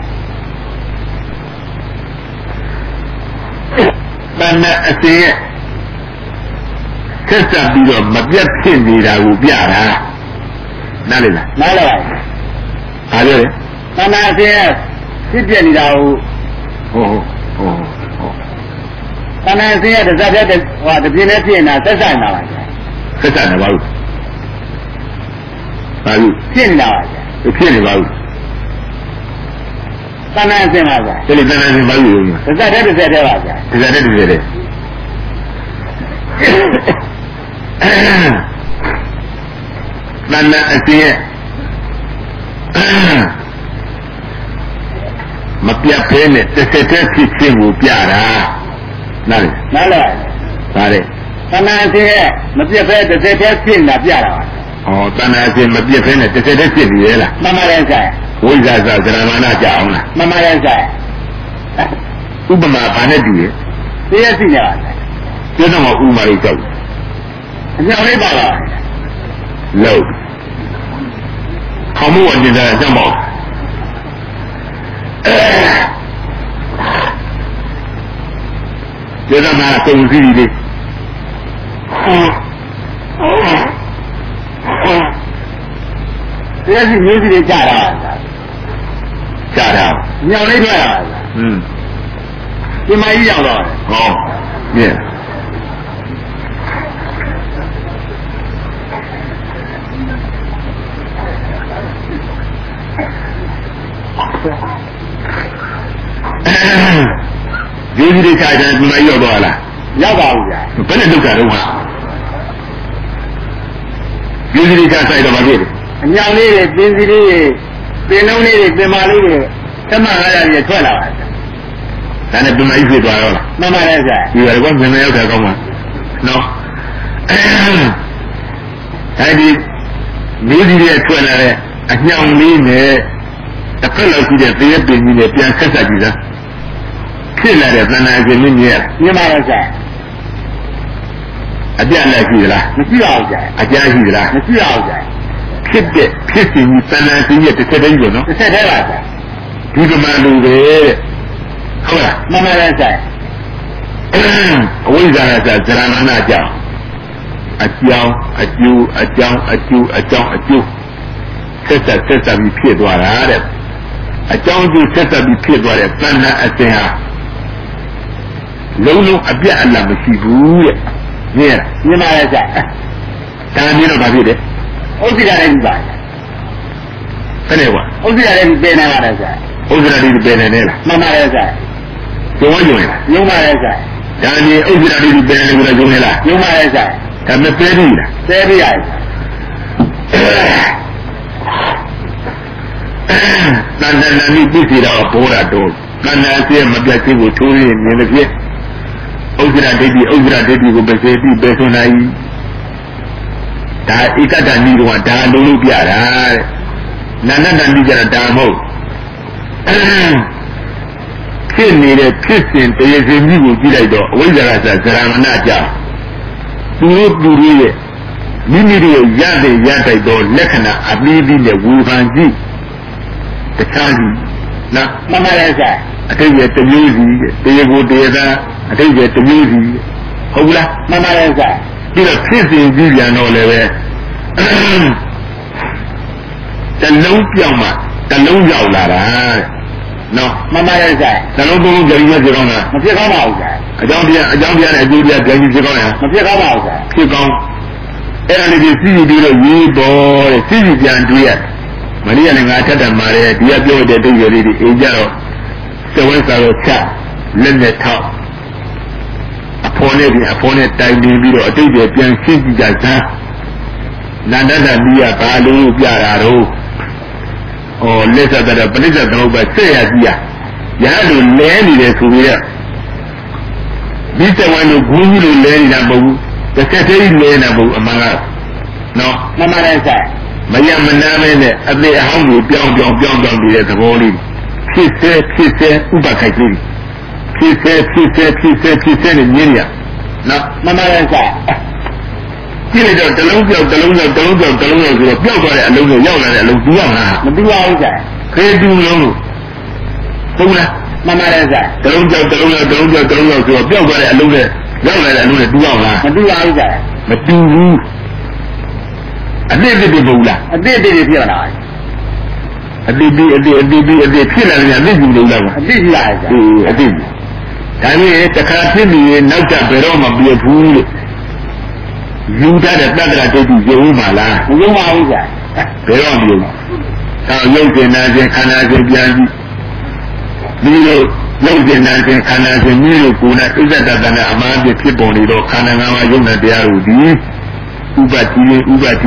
တဏှာအစဉ်ရဲ့ဆက်စပ်ပြီးတော့မပြတ်ဖြစ်နေတာကိုပြတာနားလည်လားနားလည်ပါဘူးအားပြောတယ်တဏှာအစဉ်ရဲ့ဖြစ်ပြနေတာကိုဟုတ်တဏှာအစဉ်ရဲ့တစ်သက်တည်းဟိုတစ်ပြင်းနဲ့ဖြစ်နေတာဆက်စပ်နေတာပါဆရာဆက်စပ်နေပါဘူးဘာလို့ဖြစ်နေတာပါဆရာဖြစ်နေပါဘူးတဏှာအစဉ်ပါဆရာဒီတဏှာအစဉ်ဘာလို့လဲတစ်သက်တည်းပါဆရာတစ်သက်တည်းတဏှာအစဉ်ရဲ့မပြတ်ဖဲနဲ့တစ်သက်တည်းဖြစ်ခြင်းကိုပြတာနားလေနားလေပါလေတဏှာအစဉ်ရဲ့မပြတ်ဖဲတစ်သက်တည်းဖြစ်နေတာပြတာပါတဏှာအစဉ်မပြတ်ဖဲနဲ့တစ်သက်တည်းဖြစ်ပြီလေလားမှန်ပါတယ်ဆရာဝိဇ္ဇာသရမဏကြအောင်လားမှန်ပါတယ်ဆရာဥပမာဘာနဲ့တူရဲ့တရားစီနေပါဆရာပြောတော့ဥမာလေးကြောက်အမြောက်လေးပါလားလို့ခေါင်းမဝင်ကြတယ်ကြောက်ပါကျေသာမှာကုန်စည်လေးတရားစီမျိုးစီတွေကြာတာမြောက်လေးထွက်တာဒီမကြီးရောက်တော့ဟောပြည့်ဒီကြီးတွေခြားတယ်ဒီမကြီးရောက်တော့လားရောက်ပါဘူးဗျာဘယ်နဲ့လောက်တာတော့ဟာပြည်စည်းကဆိုင်တော့မဖြစ်ဘူးအညောင်လေးတွေပြင်းစီလေးတွေပင်လုံးလေးတွေပင်မာလေးတွေသမ900ကြီးထွက်လာပါဗျာဒါနဲ့ပင်မကြီးဖြစ်သွားတော့လားမှန်ပါတယ်ဗျာဒီကတော့ပင်မရောက်တာကောင်းပါနော်အဲဒီမျိုးကြီးတွေထွက်လာတဲ့အညောင်လေးနဲ့တစ်ခါလောက်ရှိတဲ့သေပင်ကြီးနဲ့ပြန်ဆက်ဆက်ကြည့်လားဖြစ်လာတဲ့သဏ္ဍာန်ရှင်မြင်ပါရဲ့ဗျာအပြတ်လည်းရှိသလားမရှိပါဘူးဗျာအကျဉ်းရှိသလားမရှိပါဘူးဗျာဖြစ်တဲ့ဖြစ်စဉ်ကြီးသဏ္ဍာန်ရှင်ရဲ့တစ်ဆက်တည်းပေါ့နော်တစ်ဆက်တည်းပါဗျာဒီကမှလူပဲဟုတ်လားမှန်ပါရဲ့ဗျာအဝိဇ္ဇာကဇရဏနာကြောင့်အကြောင်းအကျိုးအကြောင်းအကျိုးအကြောင်းအကျိုးဆက်ဆက်ပြီးဖြစ်သွားတာတဲ့အကြောင်းကျိုးဆက်ဆက်ပြီးဖြစ်သွားတဲ့သဏ္ဍာန်အစဉ်ဟာလုံးလုံးအပြတ်အလတ်မရှိဘူးတဲ့မြင်ပါရဲ့ဗျာဒါမျိုးတော့ဘာဖြစ်လဲဥစ္စာလည်းဒီပါဘယ်နဲ့ကွာဥစ္စာလည်းဒီပင်နေပါတယ်ဗျာဥစ္စာလည်းဒီပင်နေလားမှန်ပါတယ်ဗျာကျုံလားညုံပါရဲ့ဗျာဒါမျိုးဥစ္စာလည်းဒီပင်နေလို့ကျုံနေလားညုံပါရဲ့ဗျာဒါမဲ့ပဲပြီလားပဲပြီရဲ့တန်တန်နဲ့ပြည့်စည်တော့ပေါ်တာတော့တန်တန်ရဲ့မပြတ်ခြင်းကိုထိုးရင်းမြင်လို့ဖြစ်ဥစ္စာဒိဋ္ဌိကိုပဲစေပြီးပဲဆွနိုင်ဒါဧကတ္တနိရောဓဒါလုံးလို့ပြတာတဲ့နာနတ္တနိကြတာဒါမဟုတ်ဖြစ်နေတဲ့ဖြစ်စဉ်တရေစင်ကြီးကိုကြည့်လိုက်တော့အဝိဇ္ဇာကဇရမဏကြောင့်သူတို့ရဲ့မိမိတို့ရတဲ့ရတိုက်တော့လက္ခဏာအပြီးပြီးနဲ့ဝေဖန်ကြည့်တခြားကြီးနော်မှန်ပါရဲ့ဆရာအတိတ်ရဲ့တမျိုးစီတရားကိုတရားသာအတိတ်ရဲ့တမျိုးစီဟုတ်လားမှန်ပါရဲ့ဆရာပြီးတော့ဖြစ်စဉ်ကြည့်ပြန်တော့လည်းပဲတလုံးပြောင်းမှတလုံးရောက်လာတာနော်မှန်ပါရဲ့ဆရာတလုံးသုံးလုံးကြည့်ရဖြစ်ကောင်းလားမဖြစ်ကောင်းပါဘူးဆရာအကြောင်းတရားနဲ့အကျိုးတရားပြန်ကြည့်ဖြစ်ကောင်းလားမဖြစ်ကောင်းပါဘူးဆရာဖြစ်ကောင်းအဲ့ဒါလေးစီစီပြီးတော့ရေးပေါ်တဲ့စီစီပြန်တွေ့ရမနေ့ကလည်းငါထက်တယ်မှာလေဒီကပြောတဲ့တိတ်ရလေးတွေအိမ်ကြတော့သဝဲစာတော့ချက်လက်နဲ့ထောက်အဖော်နဲ့တိုင်ပြီးတော့အတိတ်တွေပြန်ရှင်းကြည့်ကြစမ်းနန္ဒတမိယဘာလို့ပြတာတော့လက်ဆက်တဲ့ပရိစ္ဆေသမုပ္ပါဆက်ရကြည့်ရလိုလဲနေတယ်ဆိုပြီးတော့ဒီတဝဲလိုဂုံးကြီးလိုလဲနေတာမဟုတ်ဘူးတစ်ဆက်တည်းလဲနေတာမဟုတ်အမှန်ကနော်မှန်ပါတယ်ဆရာမယမနာမဲနဲ့အသေးအဟောင်းကိုပြောင်းနေတဲ့သဘောလေးဖြစ်စေဥပခိုက်လေးဖြစ်စေနဲ့မြင်ရနော်မှန်ပါတယ်ဆရာကြည့်လိုက်တော့တလုံးပြောက်ဆိုတော့ပျောက်သွားတဲ့အလုံးကိုရောက်လာတဲ့အလုံးတူရမလားမတူပါဘူးဆရာခေတူလုံးလို့ဟုတ်လားမှန်ပါတယ်ဆရာတလုံးပြောက်ဆိုတော့ပျောက်သွားတဲ့အလုံးနဲ့ရောက်လာတဲ့အလုံးနဲ့တူရမလားမတူပါဘူးဆရာမတူဘူးအတိတ်တွေမဟုတ်လားအတိတ်တွေဖြစ်လာတယ်အတိတ်ဖြစ်လာတယ်အတိတ်ကြီးလို့လားအတိတ်ကြီးလာတယ်အတိတ်ဒါနဲ့တခါဖြစ်ပြီးနောက်ကျဘယ်တော့မှပြည့်ဘူးလို့ယူထားတဲ့တက္ကရာဒိဋ္ဌိယုံမှာလားမယုံပါဘူးကြာဘယ်တော့မယုံတော့ယုတ်ကျင်နာခြင်းခန္ဓာခြင်းပြန်ပြီးဒီလိုယုတ်ကျင်နာခြင်းခန္ဓာခြင်းမျိုးကိုယ်နဲ့ဣဇ္ဇတတနာအမှားဖြစ်ပုံတွေတော့ခန္ဓာငါးပါးယုံတဲ့တရားတို့ဒီဥပတိရင်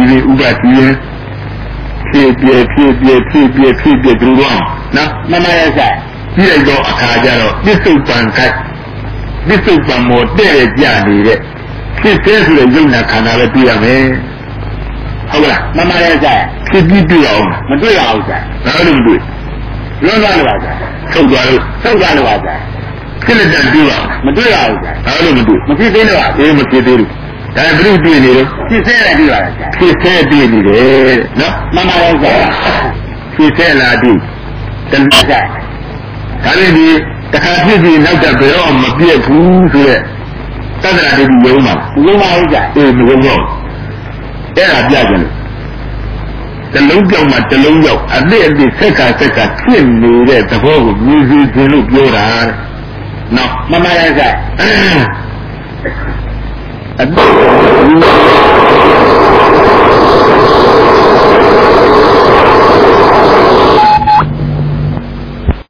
ဖြစ်ပြဒုရောနော်မှန်ပါရဲ့ဆရာကြည့်လိုက်တော့အခါကျတော့ပစ္စုပန်ခိုက်ပစ္စုပန်မောတဲ့ကြနေတဲ့ဖြစ်သေးဆိုတဲ့ယုံနာခန္ဓာပဲတွေ့ရမယ်ဟုတ်လားမှန်ပါရဲ့ဆရာဖြစ်ပြီးတွေ့အောင်မတွေ့ရဘူးဆရာဘာလို့မတွေ့လွန်သွားလို့ပါဆရာထုတ်သွားလို့ပါဆရာဖြစ်လက်တန်တွေ့ပါမတွေ့ရဘူးဆရာဘာလို့မတွေ့မဖြစ်သေးလို့ပါမဖြစ်သေးဘူးဒါဘုတွေ့နေလို့ဖြစ်သေးတယ်တွေ့ပါလားဆရာဖြစ်သေးတွေ့နေတယ်နော်မှန်ပါရဲ့ဆရာဖြစ်သေးလားတွေ့တန်ဆရာဒါနဲ့ဒီတခါဖြစ်ပြီးနောက်တော့ဘယ်တော့မပြည့်ဘူးဆိုတဲ့သတ္တရာဒိဋ္ဌိယုံမှာယုံပါဦးကြာမယုံတော့အဲ့ဒါပြကြတယ်တလုံးပြောက်မှတလုံးရောက်အတိအတိဆက်ကဖြစ်နေတဲ့သဘောကိုမြည်စီခြင်းလို့ပြောတာနော်မှန်ပါရဲ့ဆရာ